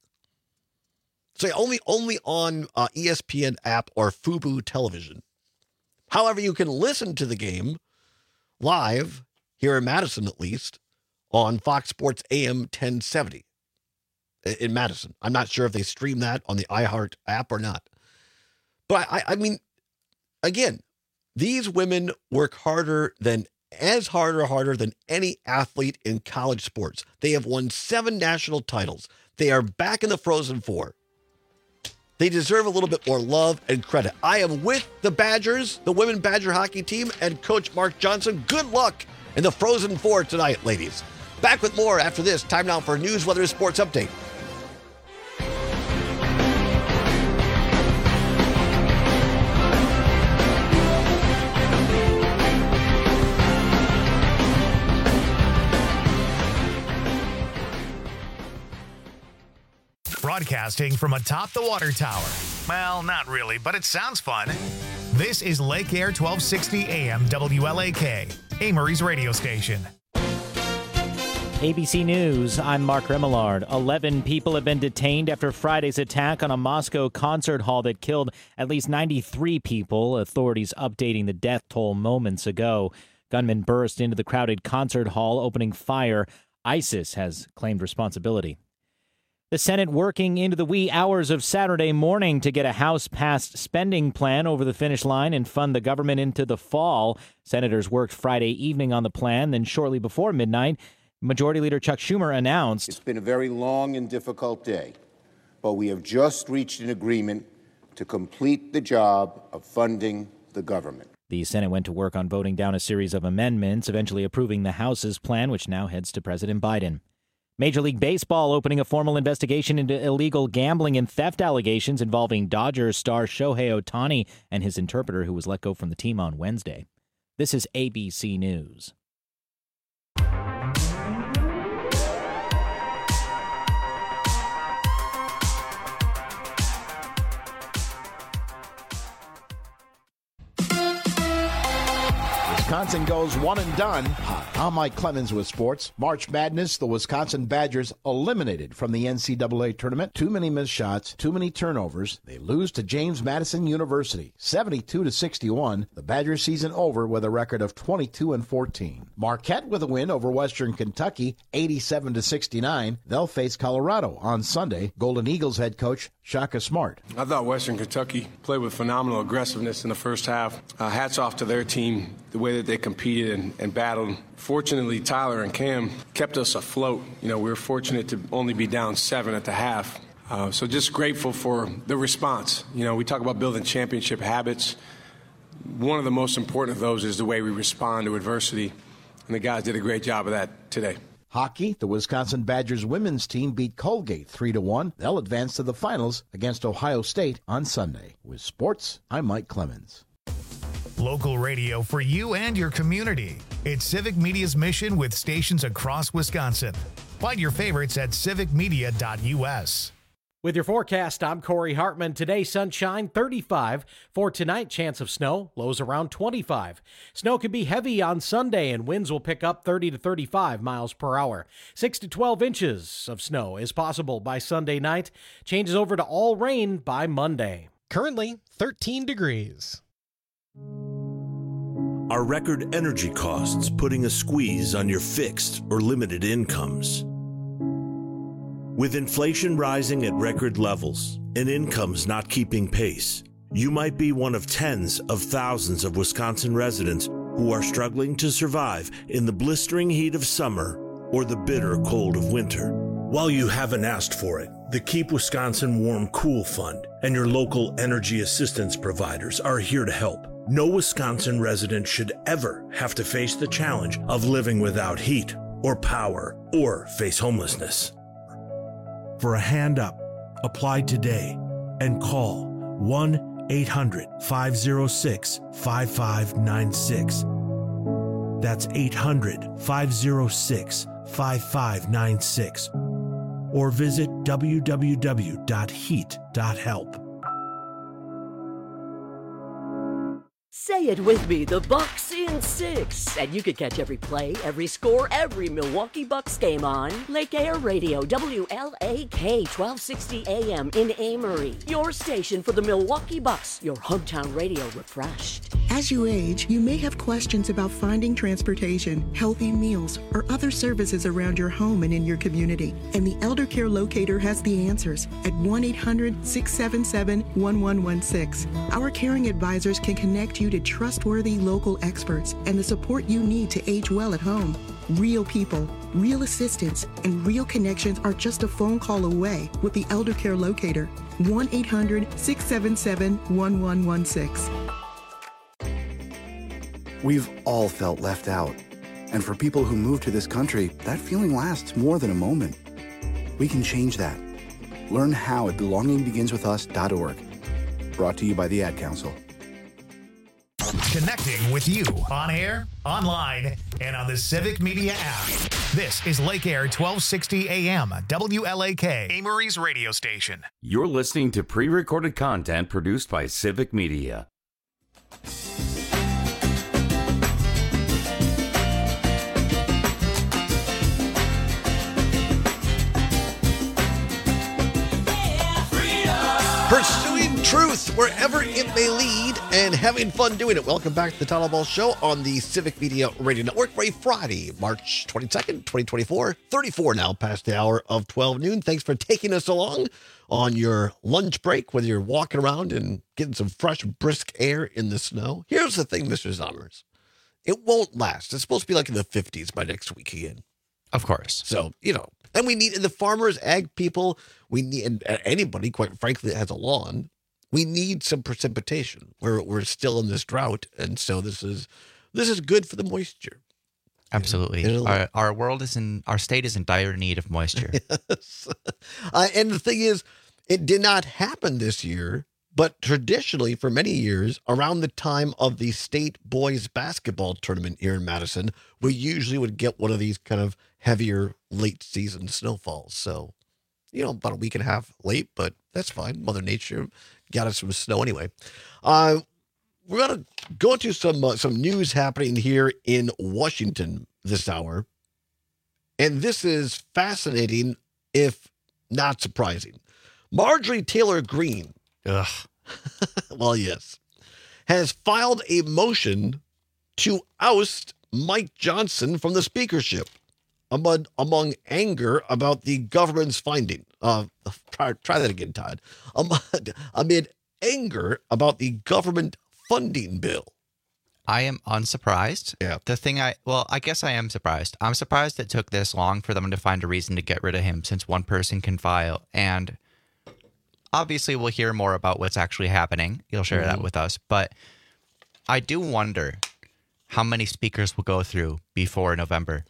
S5: So only only on uh, E S P N app or Fubo television. However, you can listen to the game live here in Madison, at least on Fox Sports A M ten seventy. In Madison. I'm not sure if they stream that on the iHeart app or not. But I, I mean, again, these women work harder than, as hard or harder than any athlete in college sports. They have won seven national titles. They are back in the Frozen Four. They deserve a little bit more love and credit. I am with the Badgers, the women Badger hockey team, and Coach Mark Johnson. Good luck in the Frozen Four tonight, ladies. Back with more after this. Time now for News, Weather, and Sports Update.
S1: Broadcasting from atop the water tower. Well, not really, but it sounds fun. This is Lake Air twelve sixty A M W L A K, Amory's radio station.
S2: A B C News, I'm Mark Remillard. eleven people have been detained after Friday's attack on a Moscow concert hall that killed at least ninety-three people, authorities updating the death toll moments ago. Gunmen burst into the crowded concert hall, opening fire. ISIS has claimed responsibility. The Senate working into the wee hours of Saturday morning to get a House-passed spending plan over the finish line and fund the government into the fall. Senators worked Friday evening on the plan, then shortly before midnight, Majority Leader Chuck Schumer announced,
S7: "It's been a very long and difficult day, but we have just reached an agreement to complete the job of funding the government."
S2: The Senate went to work on voting down a series of amendments, eventually approving the House's plan, which now heads to President Biden. Major League Baseball opening a formal investigation into illegal gambling and theft allegations involving Dodgers star Shohei Ohtani and his interpreter, who was let go from the team on Wednesday. This is A B C News.
S23: Wisconsin goes one and done. I'm Mike Clemens with sports. March Madness, the Wisconsin Badgers eliminated from the N C double A tournament. Too many missed shots, too many turnovers. They lose to James Madison University, seventy-two to sixty-one. The Badgers season over with a record of twenty-two and fourteen. Marquette with a win over Western Kentucky, eighty-seven to sixty-nine. They'll face Colorado on Sunday. Golden Eagles head coach Shaka Smart.
S24: I thought Western Kentucky played with phenomenal aggressiveness in the first half. Uh, hats off to their team, the way that they competed and, and battled. Fortunately, Tyler and Cam kept us afloat. You know, we were fortunate to only be down seven at the half. Uh, so just grateful for the response. You know, we talk about building championship habits. One of the most important of those is the way we respond to adversity. And the guys did a great job of that today.
S23: Hockey, the Wisconsin Badgers women's team beat Colgate three to one. They'll advance to the finals against Ohio State on Sunday. With sports, I'm Mike Clemens.
S1: Local radio for you and your community. It's Civic Media's mission with stations across Wisconsin. Find your favorites at civic media dot u s.
S25: With your forecast, I'm Corey Hartman. Today, sunshine, thirty-five. For tonight, chance of snow, lows around twenty-five. Snow could be heavy on Sunday, and winds will pick up thirty to thirty-five miles per hour. six to twelve inches of snow is possible by Sunday night. Changes over to all rain by Monday.
S26: Currently, thirteen degrees.
S27: Are record energy costs putting a squeeze on your fixed or limited incomes? With inflation rising at record levels and incomes not keeping pace, you might be one of tens of thousands of Wisconsin residents who are struggling to survive in the blistering heat of summer or the bitter cold of winter. While you haven't asked for it, the Keep Wisconsin Warm Cool Fund and your local energy assistance providers are here to help. No Wisconsin resident should ever have to face the challenge of living without heat or power or face homelessness. For a hand up, apply today and call one eight hundred five oh six five five nine six. That's eight hundred five oh six five five nine six. Or visit w w w dot heat dot help.
S15: Say it with me, the Bucks in six. And you can catch every play, every score, every Milwaukee Bucks game on Lake Air Radio, W L A K, twelve sixty A M in Amory. Your station for the Milwaukee Bucks, your hometown radio refreshed.
S28: As you age, you may have questions about finding transportation, healthy meals, or other services around your home and in your community. And the Elder Care Locator has the answers at one eight hundred six seven seven one one one six. Our caring advisors can connect you to trustworthy local experts and the support you need to age well at home. Real people, real assistance, and real connections are just a phone call away with the Elder Care Locator. one eight hundred six seven seven one one one six.
S29: We've all felt left out. And for people who move to this country, that feeling lasts more than a moment. We can change that. Learn how at belonging begins with us dot org. Brought to you by the Ad Council.
S1: Connecting with you on air, online, and on the Civic Media app. This is Lake Air twelve sixty A M, W L A K, Amory's radio station.
S14: You're listening to pre-recorded content produced by Civic Media.
S5: Pursuing truth wherever it may lead and having fun doing it. Welcome back to the Tyler Ball Show on the Civic Media Radio Network for a Friday, March twenty-second, twenty twenty-four. thirty-four now past the hour of twelve noon. Thanks for taking us along on your lunch break, whether you're walking around and getting some fresh, brisk air in the snow. Here's the thing, Mister Zommers. It won't last. It's supposed to be like in the fifties by next week again.
S16: Of course.
S5: So, you know, and we need, and the farmers, ag people, we need, and anybody, quite frankly, that has a lawn, we need some precipitation. We're, we're still in this drought. And so this is, this is good for the moisture.
S16: Absolutely.
S5: You know,
S16: our, our world is in, our state is in dire need of moisture.
S5: Yes. Uh, and the thing is, it did not happen this year, but traditionally for many years, around the time of the state boys basketball tournament here in Madison, we usually would get one of these kind of heavier late season snowfalls. So, you know, about a week and a half late, but that's fine. Mother Nature got us some snow anyway. Uh, we're going to go into some, uh, some news happening here in Washington this hour. And this is fascinating, if not surprising. Marjorie Taylor Greene,
S16: Ugh.
S5: well, yes, has filed a motion to oust Mike Johnson from the speakership among, among anger about the government's finding. Uh, try, try that again, Todd. Amid, amid anger about the government funding bill.
S16: I am unsurprised.
S5: Yeah.
S16: The thing I, well, I guess I am surprised. I'm surprised it took this long for them to find a reason to get rid of him, since one person can file. And obviously we'll hear more about what's actually happening. You'll share mm-hmm. that with us. But I do wonder how many speakers will go through before November.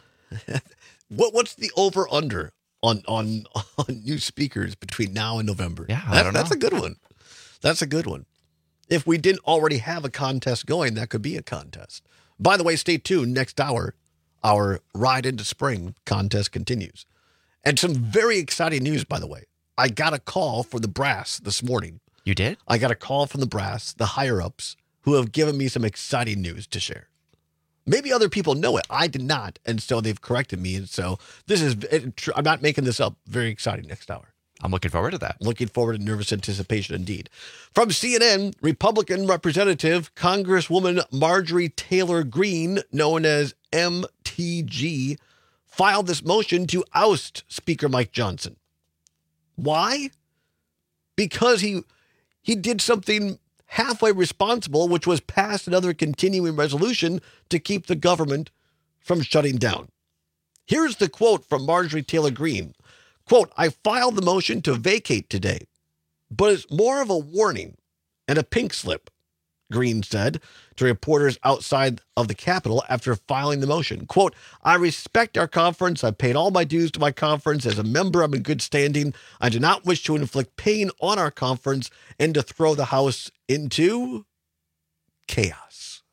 S5: what What's the over under on, on, on new speakers between now and November?
S16: Yeah, I
S5: that,
S16: don't know.
S5: That's a good one. That's a good one. If we didn't already have a contest going, that could be a contest. By the way, stay tuned. Next hour, our Ride into Spring contest continues. And some very exciting news, by the way. I got a call from the brass this morning.
S16: You did?
S5: I got a call from the brass, the higher-ups, who have given me some exciting news to share. Maybe other people know it. I did not, and so they've corrected me. And so this is, it, I'm not making this up, very exciting next hour.
S16: I'm looking forward to that.
S5: Looking forward to nervous anticipation indeed. From C N N, Republican Representative Congresswoman Marjorie Taylor Greene, known as M T G, filed this motion to oust Speaker Mike Johnson. Why? Because he he did something halfway responsible, which was pass another continuing resolution to keep the government from shutting down. Here's the quote from Marjorie Taylor Greene. Quote, I filed the motion to vacate today, but it's more of a warning and a pink slip, Greene said to reporters outside of the Capitol after filing the motion. Quote, I respect our conference. I paid all my dues to my conference. As a member, I'm in good standing. I do not wish to inflict pain on our conference and to throw the House into chaos.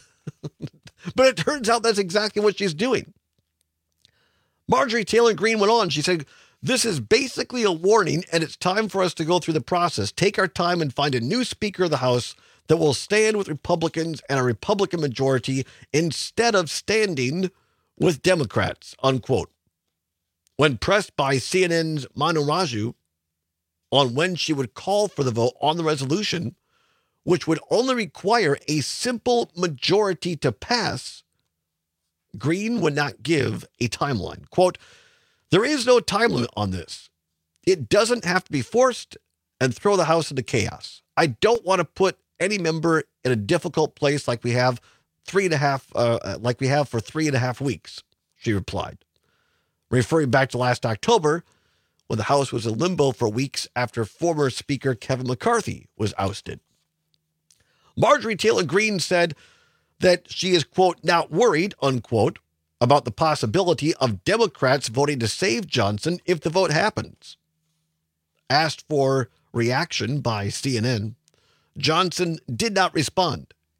S5: But it turns out that's exactly what she's doing. Marjorie Taylor Greene went on. She said, this is basically a warning, and it's time for us to go through the process. Take our time and find a new Speaker of the House that will stand with Republicans and a Republican majority instead of standing with Democrats, unquote. When pressed by C N N's Manu Raju on when she would call for the vote on the resolution, which would only require a simple majority to pass, Greene would not give a timeline. Quote, there is no time limit on this. It doesn't have to be forced and throw the House into chaos. I don't want to put any member in a difficult place like we have three and a half, uh, like we have for three and a half weeks, she replied, referring back to last October when the House was in limbo for weeks after former Speaker Kevin McCarthy was ousted. Marjorie Taylor Greene said that she is, quote, not worried, unquote, about the possibility of Democrats voting to save Johnson if the vote happens. Asked for reaction by C N N, Johnson did not respond.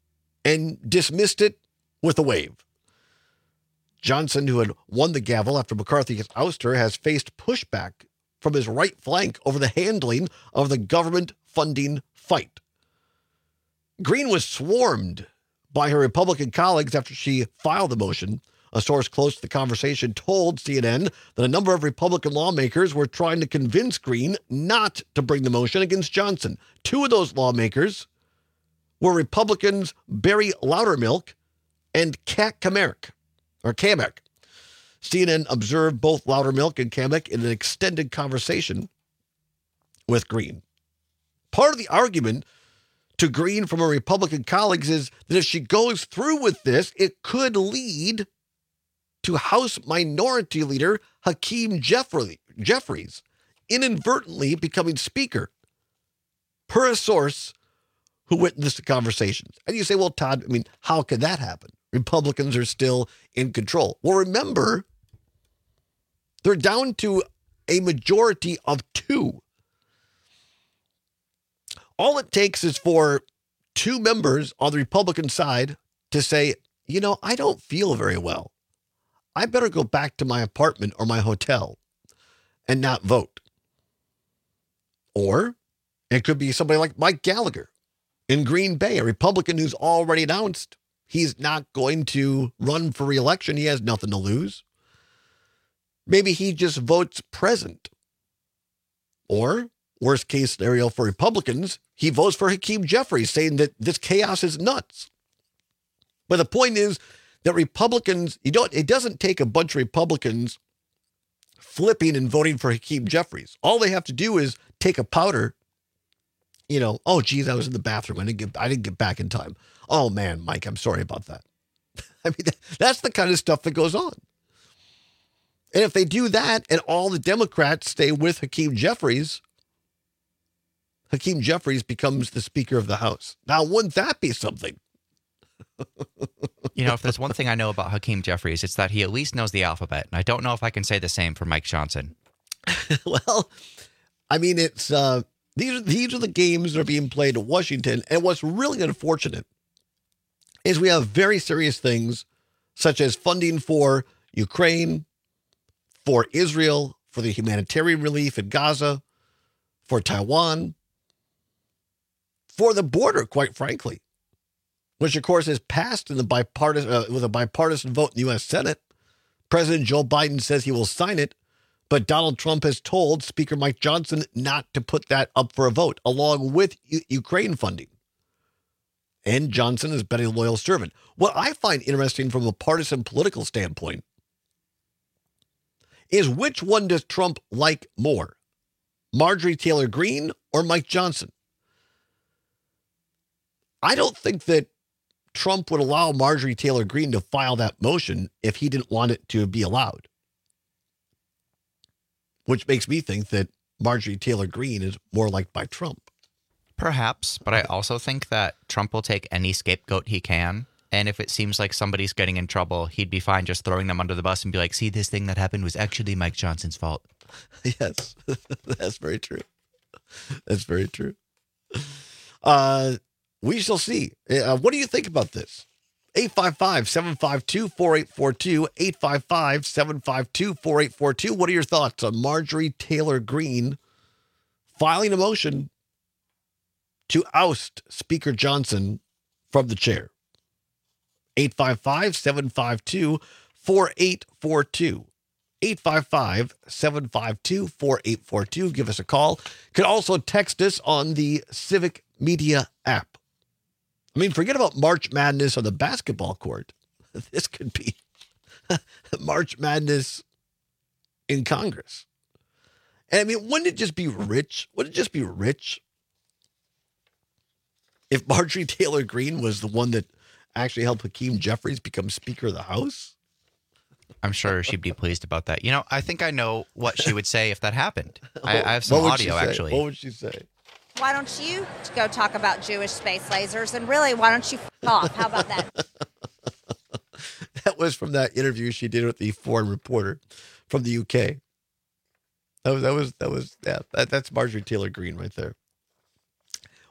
S5: and dismissed it with a wave. Johnson, who had won the gavel after McCarthy's ouster, has faced pushback from his right flank over the handling of the government funding fight. Greene was swarmed by her Republican colleagues after she filed the motion. A source close to the conversation told C N N that a number of Republican lawmakers were trying to convince Greene not to bring the motion against Johnson. Two of those lawmakers were Republicans Barry Loudermilk and Kat Cammack, or Cammack. C N N observed both Loudermilk and Cammack in an extended conversation with Greene. Part of the argument to Greene from her Republican colleagues is that if she goes through with this, it could lead to House Minority Leader Hakeem Jeffrey, Jeffries inadvertently becoming Speaker, per a source who witnessed the conversations. And you say, well, Todd, I mean, how could that happen? Republicans are still in control. Well, remember, they're down to a majority of two. All it takes is for two members on the Republican side to say, you know, I don't feel very well. I better go back to my apartment or my hotel and not vote. Or it could be somebody like Mike Gallagher in Green Bay, a Republican who's already announced he's not going to run for re-election. He has nothing to lose. Maybe he just votes present. Or, worst case scenario for Republicans, he votes for Hakeem Jeffries, saying that this chaos is nuts. But the point is that Republicans, you don't, it doesn't take a bunch of Republicans flipping and voting for Hakeem Jeffries. All they have to do is take a powder, you know, oh, geez, I was in the bathroom. I didn't get, I didn't get back in time. Oh, man, Mike, I'm sorry about that. I mean, that's the kind of stuff that goes on. And if they do that and all the Democrats stay with Hakeem Jeffries, Hakeem Jeffries becomes the Speaker of the House. Now, wouldn't that be something?
S16: You know, if there's one thing I know about Hakeem Jeffries, it's that he at least knows the alphabet. And I don't know if I can say the same for Mike Johnson.
S5: Well, I mean, it's uh, these, these are the games that are being played in Washington. And what's really unfortunate is we have very serious things such as funding for Ukraine, for Israel, for the humanitarian relief in Gaza, for Taiwan, for the border, quite frankly, which, of course, is passed in the bipartisan uh, with a bipartisan vote in the U S Senate. President Joe Biden says he will sign it, but Donald Trump has told Speaker Mike Johnson not to put that up for a vote, along with U- Ukraine funding. And Johnson has been a loyal servant. What I find interesting from a partisan political standpoint is which one does Trump like more, Marjorie Taylor Greene or Mike Johnson? I don't think that Trump would allow Marjorie Taylor Greene to file that motion if he didn't want it to be allowed. Which makes me think that Marjorie Taylor Greene is more liked by Trump.
S16: Perhaps, but I also think that Trump will take any scapegoat he can. And if it seems like somebody's getting in trouble, he'd be fine just throwing them under the bus and be like, see, this thing that happened was actually Mike Johnson's fault.
S5: Yes, that's very true. That's very true. Uh, we shall see. Uh, what do you think about this? eight five five, seven five two, four eight four two, eight five five, seven five two, four eight four two. What are your thoughts on Marjorie Taylor Greene filing a motion to oust Speaker Johnson from the chair? eight five five, seven five two, four eight four two. eight five five, seven five two, four eight four two. Give us a call. You can also text us on the Civic Media app. I mean, forget about March Madness on the basketball court. This could be March Madness in Congress. And I mean, wouldn't it just be rich? Wouldn't it just be rich if Marjorie Taylor Greene was the one that actually helped Hakeem Jeffries become Speaker of the House?
S16: I'm sure she'd be pleased about that. You know, I think I know what she would say if that happened. I, I have some audio, actually.
S5: What would she say?
S6: Why don't you go talk about Jewish space lasers? And really, why don't you f*** off? How about that?
S5: That was from that interview she did with the foreign reporter from the U K. That was, that was, that was, yeah, that, that's Marjorie Taylor Greene right there.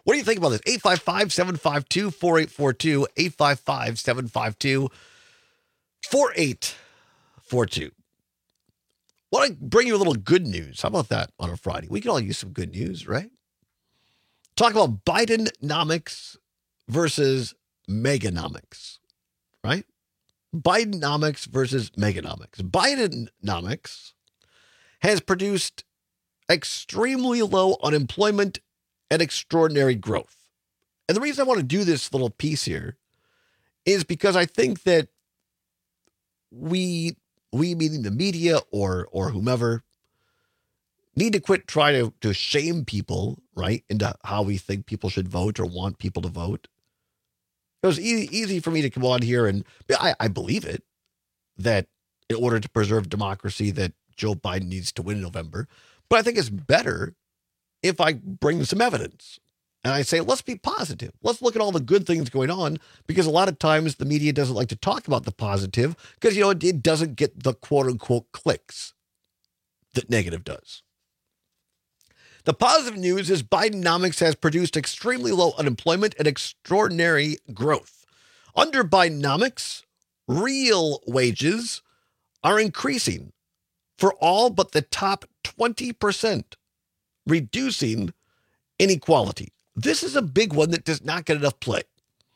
S5: What do you think about this? eight five five, seven five two, four eight four two, eight five five, seven five two, four eight four two. Want to bring you a little good news. How about that on a Friday? We can all use some good news, right? Talk about Bidenomics versus Meganomics, right? Bidenomics versus Meganomics. Bidenomics has produced extremely low unemployment and extraordinary growth. And the reason I want to do this little piece here is because I think that we, we meaning the media or or whomever, need to quit trying to, to shame people, right, into how we think people should vote or want people to vote. It was easy, easy for me to come on here and I, I believe it, that in order to preserve democracy that Joe Biden needs to win in November. But I think it's better if I bring some evidence and I say, let's be positive. Let's look at all the good things going on, because a lot of times the media doesn't like to talk about the positive because, you know, it, it doesn't get the quote unquote clicks that negative does. The positive news is Bidenomics has produced extremely low unemployment and extraordinary growth. Under Bidenomics, real wages are increasing for all but the top twenty percent, reducing inequality. This is a big one that does not get enough play.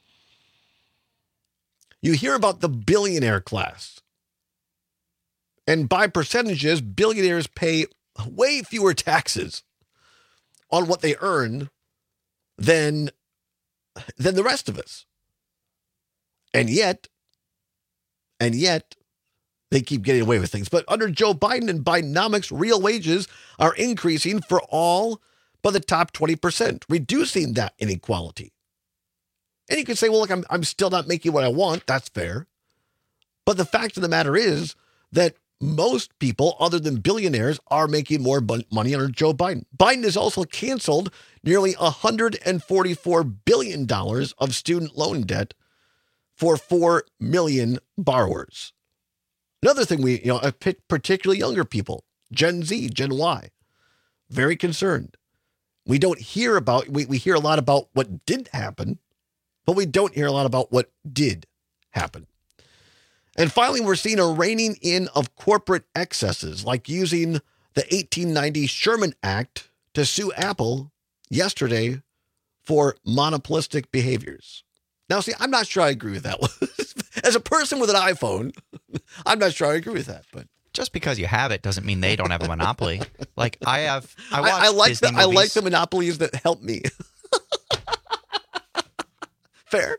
S5: You hear about the billionaire class. And by percentages, billionaires pay way fewer taxes on what they earn than, than the rest of us. And yet, and yet, they keep getting away with things. But under Joe Biden and Bidenomics, real wages are increasing for all but the top twenty percent, reducing that inequality. And you can say, well, look, I'm, I'm still not making what I want. That's fair. But the fact of the matter is that most people, other than billionaires, are making more money under Joe Biden. Biden has also canceled nearly one hundred forty-four billion dollars of student loan debt for four million borrowers. Another thing we, you know, particularly younger people, Gen Z, Gen Y, very concerned. We don't hear about, we, we hear a lot about what didn't happen, but we don't hear a lot about what did happen. And finally, we're seeing a reining in of corporate excesses, like using the eighteen ninety Sherman Act to sue Apple yesterday for monopolistic behaviors. Now, see, I'm not sure I agree with that one. As a person with an iPhone, I'm not sure I agree with that. But
S16: just because you have it doesn't mean they don't have a monopoly. Like I have, I watch
S5: I, I like
S16: Disney
S5: the I
S16: movies.
S5: like the monopolies that help me. Fair.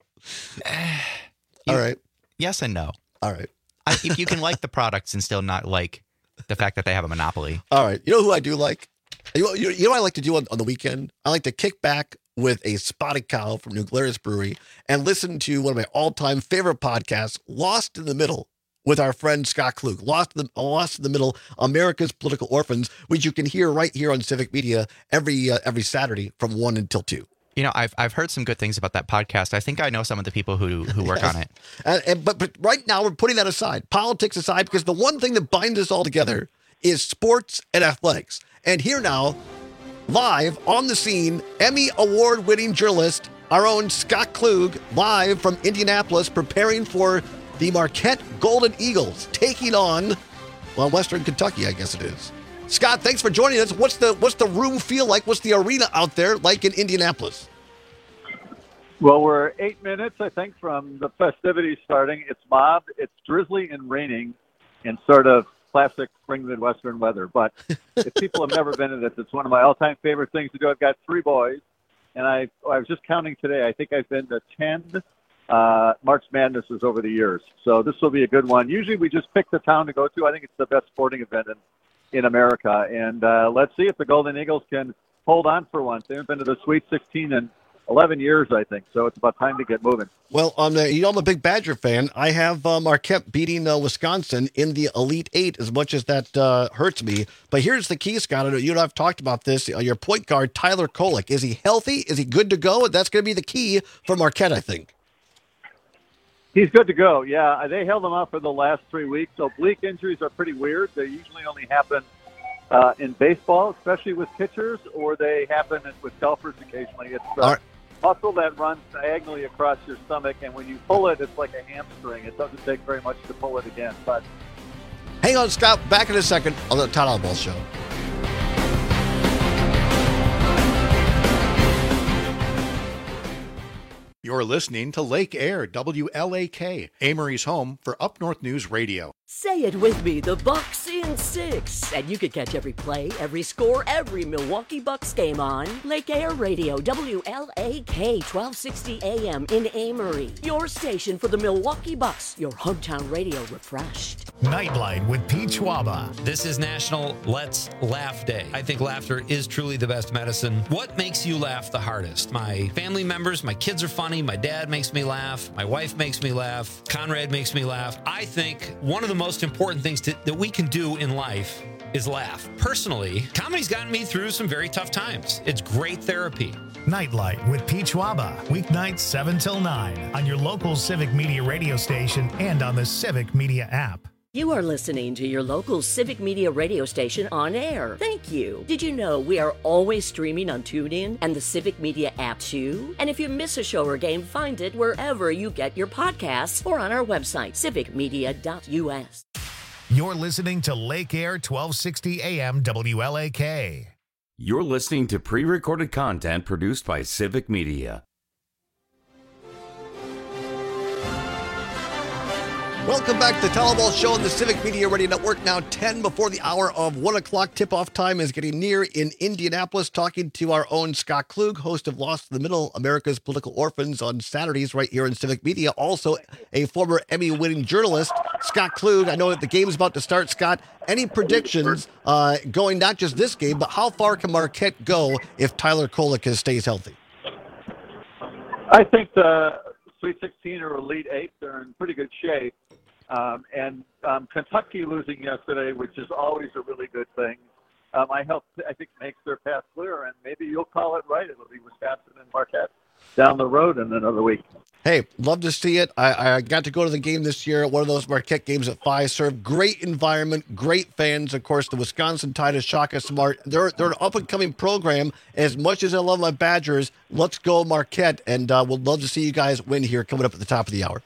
S16: You-
S5: All right.
S16: Yes and no.
S5: All right.
S16: I, if you can like the products and still not like the fact that they have a monopoly.
S5: All right. You know who I do like? You know, you know what I like to do on, on the weekend? I like to kick back with a spotted cow from New Glarus Brewery and listen to one of my all-time favorite podcasts, Lost in the Middle, with our friend Scott Klug. Lost in the, Lost in the Middle, America's Political Orphans, which you can hear right here on Civic Media every uh, every Saturday from one until two.
S16: You know, I've I've heard some good things about that podcast. I think I know some of the people who who work
S5: Yes.
S16: on it.
S5: And, and, but, but right now we're putting that aside, politics aside, because the one thing that binds us all together is sports and athletics. And here now, live on the scene, Emmy award-winning journalist, our own Scott Klug, live from Indianapolis, preparing for the Marquette Golden Eagles, taking on, well, Western Kentucky, I guess it is. Scott, thanks for joining us. What's the what's the room feel like? What's the arena out there like in Indianapolis?
S8: Well, we're eight minutes, I think, from the festivities starting. It's mobbed, it's drizzly and raining in sort of classic spring Midwestern weather. But if people have never been to this, it's one of my all-time favorite things to do. I've got three boys, and I, I was just counting today. I think I've been to ten uh, March Madnesses over the years. So this will be a good one. Usually we just pick the town to go to. I think it's the best sporting event in, in America. And uh, let's see if the Golden Eagles can hold on for once. They haven't been to the Sweet sixteen in eleven years, I think. So it's about time to get moving.
S5: Well, um, you know, I'm a big Badger fan. I have uh, Marquette beating uh, Wisconsin in the Elite Eight, as much as that uh, hurts me. But here's the key, Scott. I know you and I have talked about this. Uh, your point guard, Tyler Kolek, is he healthy? Is he good to go? That's going to be the key for Marquette, I think.
S8: He's good to go, yeah. They held him out for the last three weeks. Oblique injuries are pretty weird. They usually only happen uh, in baseball, especially with pitchers, or they happen with golfers occasionally. It's a
S5: All right.
S8: muscle that runs diagonally across your stomach, and when you pull it, it's like a hamstring. It doesn't take very much to pull it again. But
S5: Hang on, Scott. Back in a second on the Todd Oswalt Show.
S9: You're listening to Lake Air, W L A K, Amory's home for Up North News Radio.
S15: Say it with me, the Bucks in six. And you can catch every play, every score, every Milwaukee Bucks game on Lake Air Radio, W L A K, twelve sixty A M in Amory. Your station for the Milwaukee Bucks, your hometown radio refreshed.
S1: Nightlight with Pete Schwaba.
S10: This is National Let's Laugh Day. I think laughter is truly the best medicine. What makes you laugh the hardest? My family members, my kids are funny, my dad makes me laugh, my wife makes me laugh, Conrad makes me laugh. I think one of the most important things to, that we can do in life is laugh. Personally, comedy's gotten me through some very tough times. It's great therapy.
S1: Nightlight with Pete Schwaba. Weeknights seven till nine on your local Civic Media radio station and on the Civic Media app.
S15: You are listening to your local Civic Media radio station on air. Thank you. Did you know we are always streaming on TuneIn and the Civic Media app too? And if you miss a show or game, find it wherever you get your podcasts or on our website, civic media dot U S.
S1: You're listening to Lake Air, twelve sixty A M W L A K.
S14: You're listening to pre-recorded content produced by Civic Media.
S5: Welcome back to the Todd Oswalt Show on the Civic Media Radio Network. Now ten before the hour of one o'clock. Tip-off time is getting near in Indianapolis. Talking to our own Scott Klug, host of Lost in the Middle, America's Political Orphans on Saturdays right here in Civic Media. Also a former Emmy-winning journalist. Scott Klug, I know that the game is about to start. Scott, any predictions uh, going not just this game, but how far can Marquette go if Tyler Kolek stays healthy?
S8: I think the Sweet sixteen or Elite Eight, they're in pretty good shape. Um, and um, Kentucky losing yesterday, which is always a really good thing, um, I help. I think makes their path clear, and maybe you'll call it right. It'll be Wisconsin and Marquette down the road in another week.
S5: Hey, love to see it. I, I got to go to the game this year, one of those Marquette games at Fiserv. Great environment, great fans. Of course, the Wisconsin Tide is Shaka Smart. They're, they're an up-and-coming program. As much as I love my Badgers, let's go Marquette, and uh, we'll love to see you guys win here coming up at the top of the hour.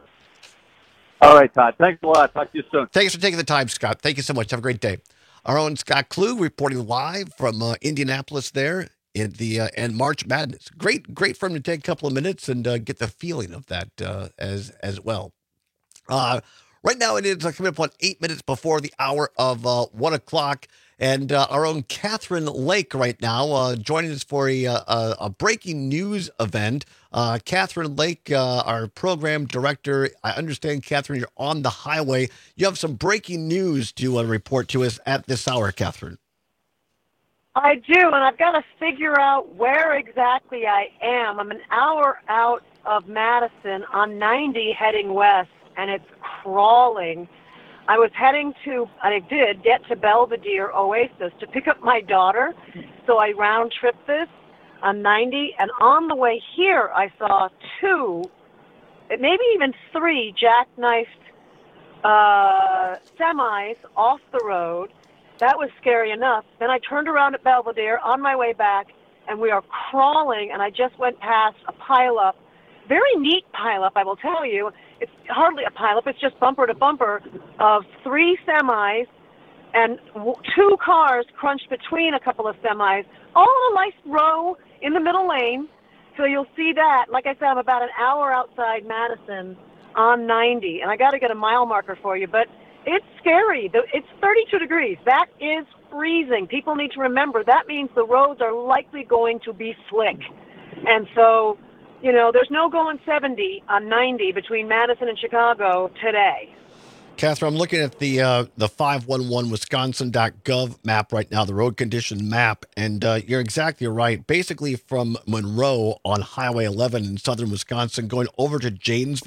S8: All right, Todd. Thanks a lot. Talk to you soon.
S5: Thanks for taking the time, Scott. Thank you so much. Have a great day. Our own Scott Klug reporting live from uh, Indianapolis there in the uh, and March Madness. Great, great for him to take a couple of minutes and uh, get the feeling of that uh, as as well. Uh, right now it is uh, coming up on eight minutes before the hour of uh, one o'clock. And uh, our own Catherine Lake right now uh, joining us for a, a, a breaking news event. Uh, Catherine Lake, uh, our program director. I understand, Catherine, you're on the highway. You have some breaking news to uh, report to us at this hour, Catherine.
S11: I do, and I've got to figure out where exactly I am. I'm an hour out of Madison on ninety heading west, and it's crawling. I was heading to, I did get to Belvedere Oasis to pick up my daughter, so I round-tripped this on ninety, and on the way here I saw two, maybe even three jackknifed uh, semis off the road. That was scary enough. Then I turned around at Belvedere on my way back, and we are crawling, and I just went past a pileup. Very neat pileup, I will tell you. It's hardly a pileup. It's just bumper to bumper of three semis and w- two cars crunched between a couple of semis, all in a nice row in the middle lane. So you'll see that. Like I said, I'm about an hour outside Madison on ninety, and I got to get a mile marker for you, but it's scary. It's thirty-two degrees. That is freezing. People need to remember that means the roads are likely going to be slick. And so, you know, there's no going seventy on ninety between Madison and Chicago today.
S5: Catherine, I'm looking at the uh, the five one one wisconsin dot gov map right now, the road condition map, and uh, you're exactly right. Basically from Monroe on Highway eleven in southern Wisconsin, going over to Janesville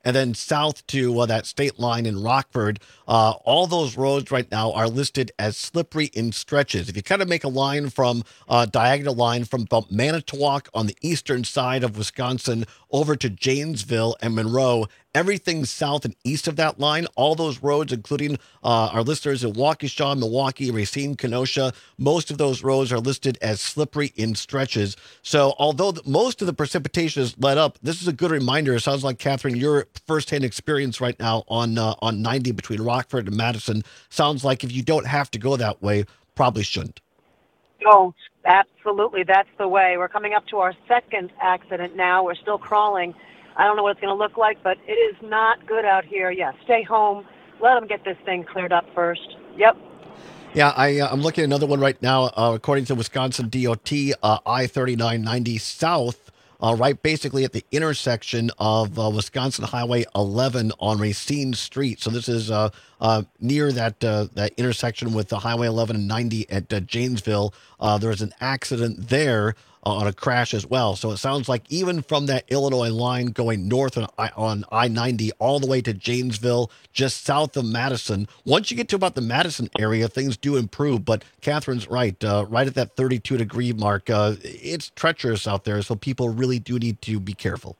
S5: and then south to uh, that state line in Rockford. Uh, all those roads right now are listed as slippery in stretches. If you kind of make a line from uh, diagonal line from about Manitowoc on the eastern side of Wisconsin over to Janesville and Monroe, everything south and east of that line, all those roads, including uh, our listeners in Waukesha, Milwaukee, Racine, Kenosha, most of those roads are listed as slippery in stretches. So although the, most of the precipitation is let up, this is a good reminder. It sounds like, Catherine, your firsthand experience right now on uh, on ninety between Rockford and Madison sounds like if you don't have to go that way, probably shouldn't.
S11: Oh, absolutely. That's the way. We're coming up to our second accident now. We're still crawling. I don't know what it's going to look like, but it is not good out here. Yeah, stay home. Let them get this thing cleared up first. Yep.
S5: Yeah, I, uh, I'm looking at another one right now. Uh, according to Wisconsin D O T, uh, I thirty-nine ninety south, uh, right basically at the intersection of uh, Wisconsin Highway eleven on Racine Street. So this is uh, uh, near that uh, that intersection with the Highway eleven and ninety at uh, Janesville. Uh, there was an accident there. Uh, on a crash as well. So it sounds like even from that Illinois line going north on, on I ninety all the way to Janesville, just south of Madison, once you get to about the Madison area, things do improve. But Catherine's right. Uh, right at that thirty-two degree mark, uh, it's treacherous out there. So people really do need to be careful.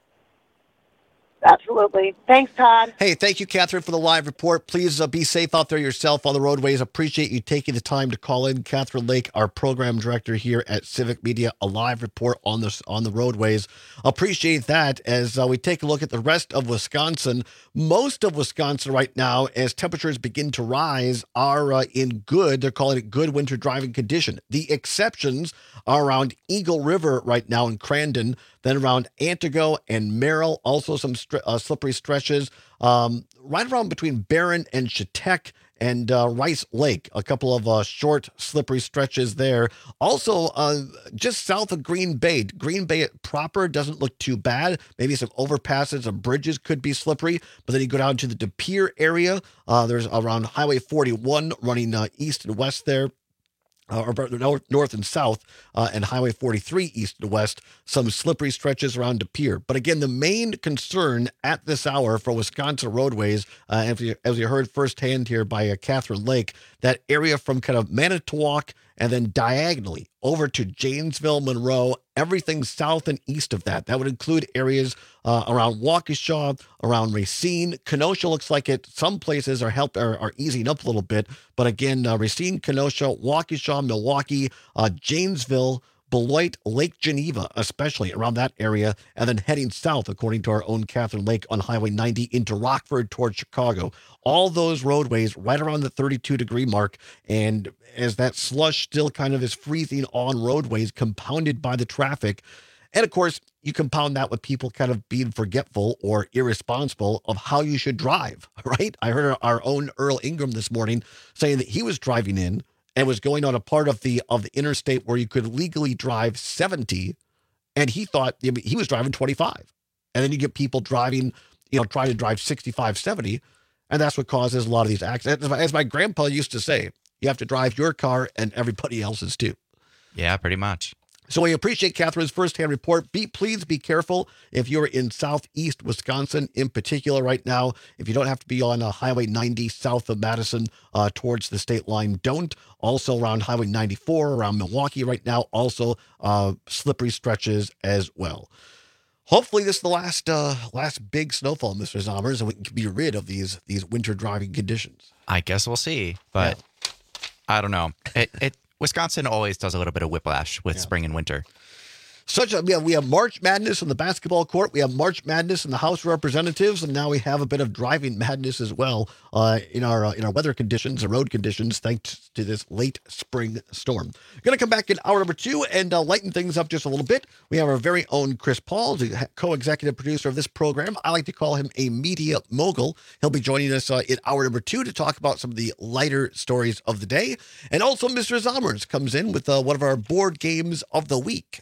S11: Absolutely. Thanks, Todd.
S5: Hey, thank you, Catherine, for the live report. Please uh, be safe out there yourself on the roadways. Appreciate you taking the time to call in. Catherine Lake, our program director here at Civic Media, a live report on the, on the roadways. Appreciate that. As uh, we take a look at the rest of Wisconsin, most of Wisconsin right now, as temperatures begin to rise, are uh, in good, they're calling it good winter driving condition. The exceptions are around Eagle River right now in Crandon, then around Antigo and Merrill, also some stri- uh, slippery stretches, um, right around between Barron and Chetek and uh, Rice Lake, a couple of uh, short, slippery stretches there. Also, uh, just south of Green Bay, Green Bay proper doesn't look too bad. Maybe some overpasses or bridges could be slippery, but then you go down to the De Pere area. Uh, there's around Highway forty-one running uh, east and west there. Uh, or north and south, uh, and Highway forty-three east and west, some slippery stretches around De Pere. But again, the main concern at this hour for Wisconsin roadways, uh, as, you, as you heard firsthand here by uh, Catherine Lake, that area from kind of Manitowoc and then diagonally over to Janesville, Monroe, everything south and east of that. That would include areas uh, around Waukesha, around Racine. Kenosha looks like it. Some places are help are, are easing up a little bit. But again, uh, Racine, Kenosha, Waukesha, Milwaukee, uh, Janesville, Beloit, Lake Geneva, especially around that area, and then heading south, according to our own Catherine Lake, on Highway ninety into Rockford towards Chicago. All those roadways right around the thirty-two degree mark. And as that slush still kind of is freezing on roadways, compounded by the traffic. And of course, you compound that with people kind of being forgetful or irresponsible of how you should drive, right? I heard our own Earl Ingram this morning saying that he was driving in and was going on a part of the of the interstate where you could legally drive seventy, and he thought I mean, he was driving twenty-five. And then you get people driving, you know, trying to drive sixty-five, seventy, and that's what causes a lot of these accidents. As my grandpa used to say, you have to drive your car and everybody else's too.
S16: Yeah, pretty much.
S5: So we appreciate Catherine's firsthand report. Be please be careful if you're in southeast Wisconsin in particular right now. If you don't have to be on uh, Highway ninety south of Madison uh, towards the state line, don't. Also around Highway ninety-four around Milwaukee right now, also uh, slippery stretches as well. Hopefully this is the last uh, last big snowfall, Mister Zommers, and we can be rid of these these winter driving conditions.
S16: I guess we'll see, but yeah. I don't know. It it. Wisconsin always does a little bit of whiplash with yeah. spring and winter.
S5: Such a, yeah, we have March Madness on the basketball court. We have March Madness in the House of Representatives, and now we have a bit of driving madness as well uh, in our uh, in our weather conditions and road conditions, thanks to this late spring storm. Going to come back in hour number two and uh, lighten things up just a little bit. We have our very own Chris Paul, the co-executive producer of this program. I like to call him a media mogul. He'll be joining us uh, in hour number two to talk about some of the lighter stories of the day. And also Mister Zommers comes in with uh, one of our board games of the week. It's snow.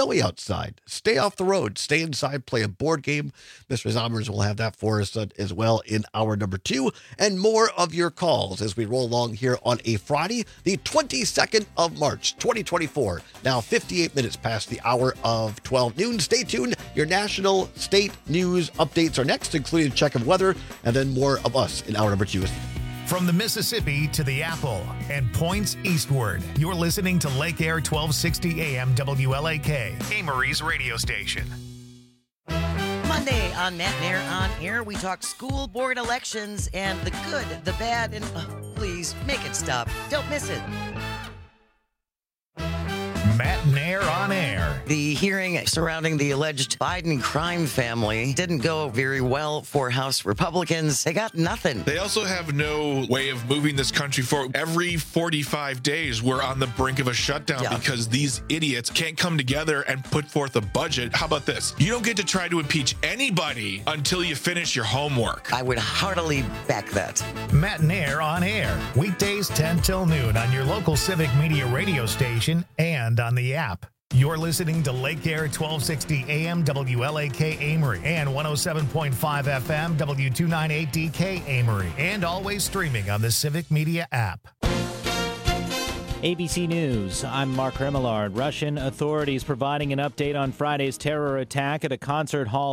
S5: snowy outside. Stay off the road. Stay inside. Play a board game. Mister Zommers will have that for us uh, as well in hour number two. And more of your calls as we roll along here on a Friday, the twenty-second of March, twenty twenty-four. Now fifty-eight minutes past the hour of twelve noon. Stay tuned. Your national state news updates are next, including a check of weather, and then more of us in hour number two.
S1: From the Mississippi to the Apple and points eastward, you're listening to Lake Air twelve sixty A M W L A K, Amory's radio station.
S3: Monday on Matt Nair on Air, we talk school board elections and the good, the bad, and oh, please make it stop. Don't miss it.
S1: Matt Nair on Air.
S3: The hearing surrounding the alleged Biden crime family didn't go very well for House Republicans. They got nothing.
S12: They also have no way of moving this country forward. Every forty-five days, we're on the brink of a shutdown yeah. because these idiots can't come together and put forth a budget. How about this? You don't get to try to impeach anybody until you finish your homework.
S3: I would heartily back that.
S1: Matt Nair on Air. Weekdays ten till noon on your local Civic Media radio station and on the app. You're listening to Lake Air twelve sixty A M W L A K Amory and one oh seven point five F M W two ninety-eight D K Amory, and always streaming on the Civic Media app.
S2: A B C News, I'm Mark Remillard. Russian authorities providing an update on Friday's terror attack at a concert hall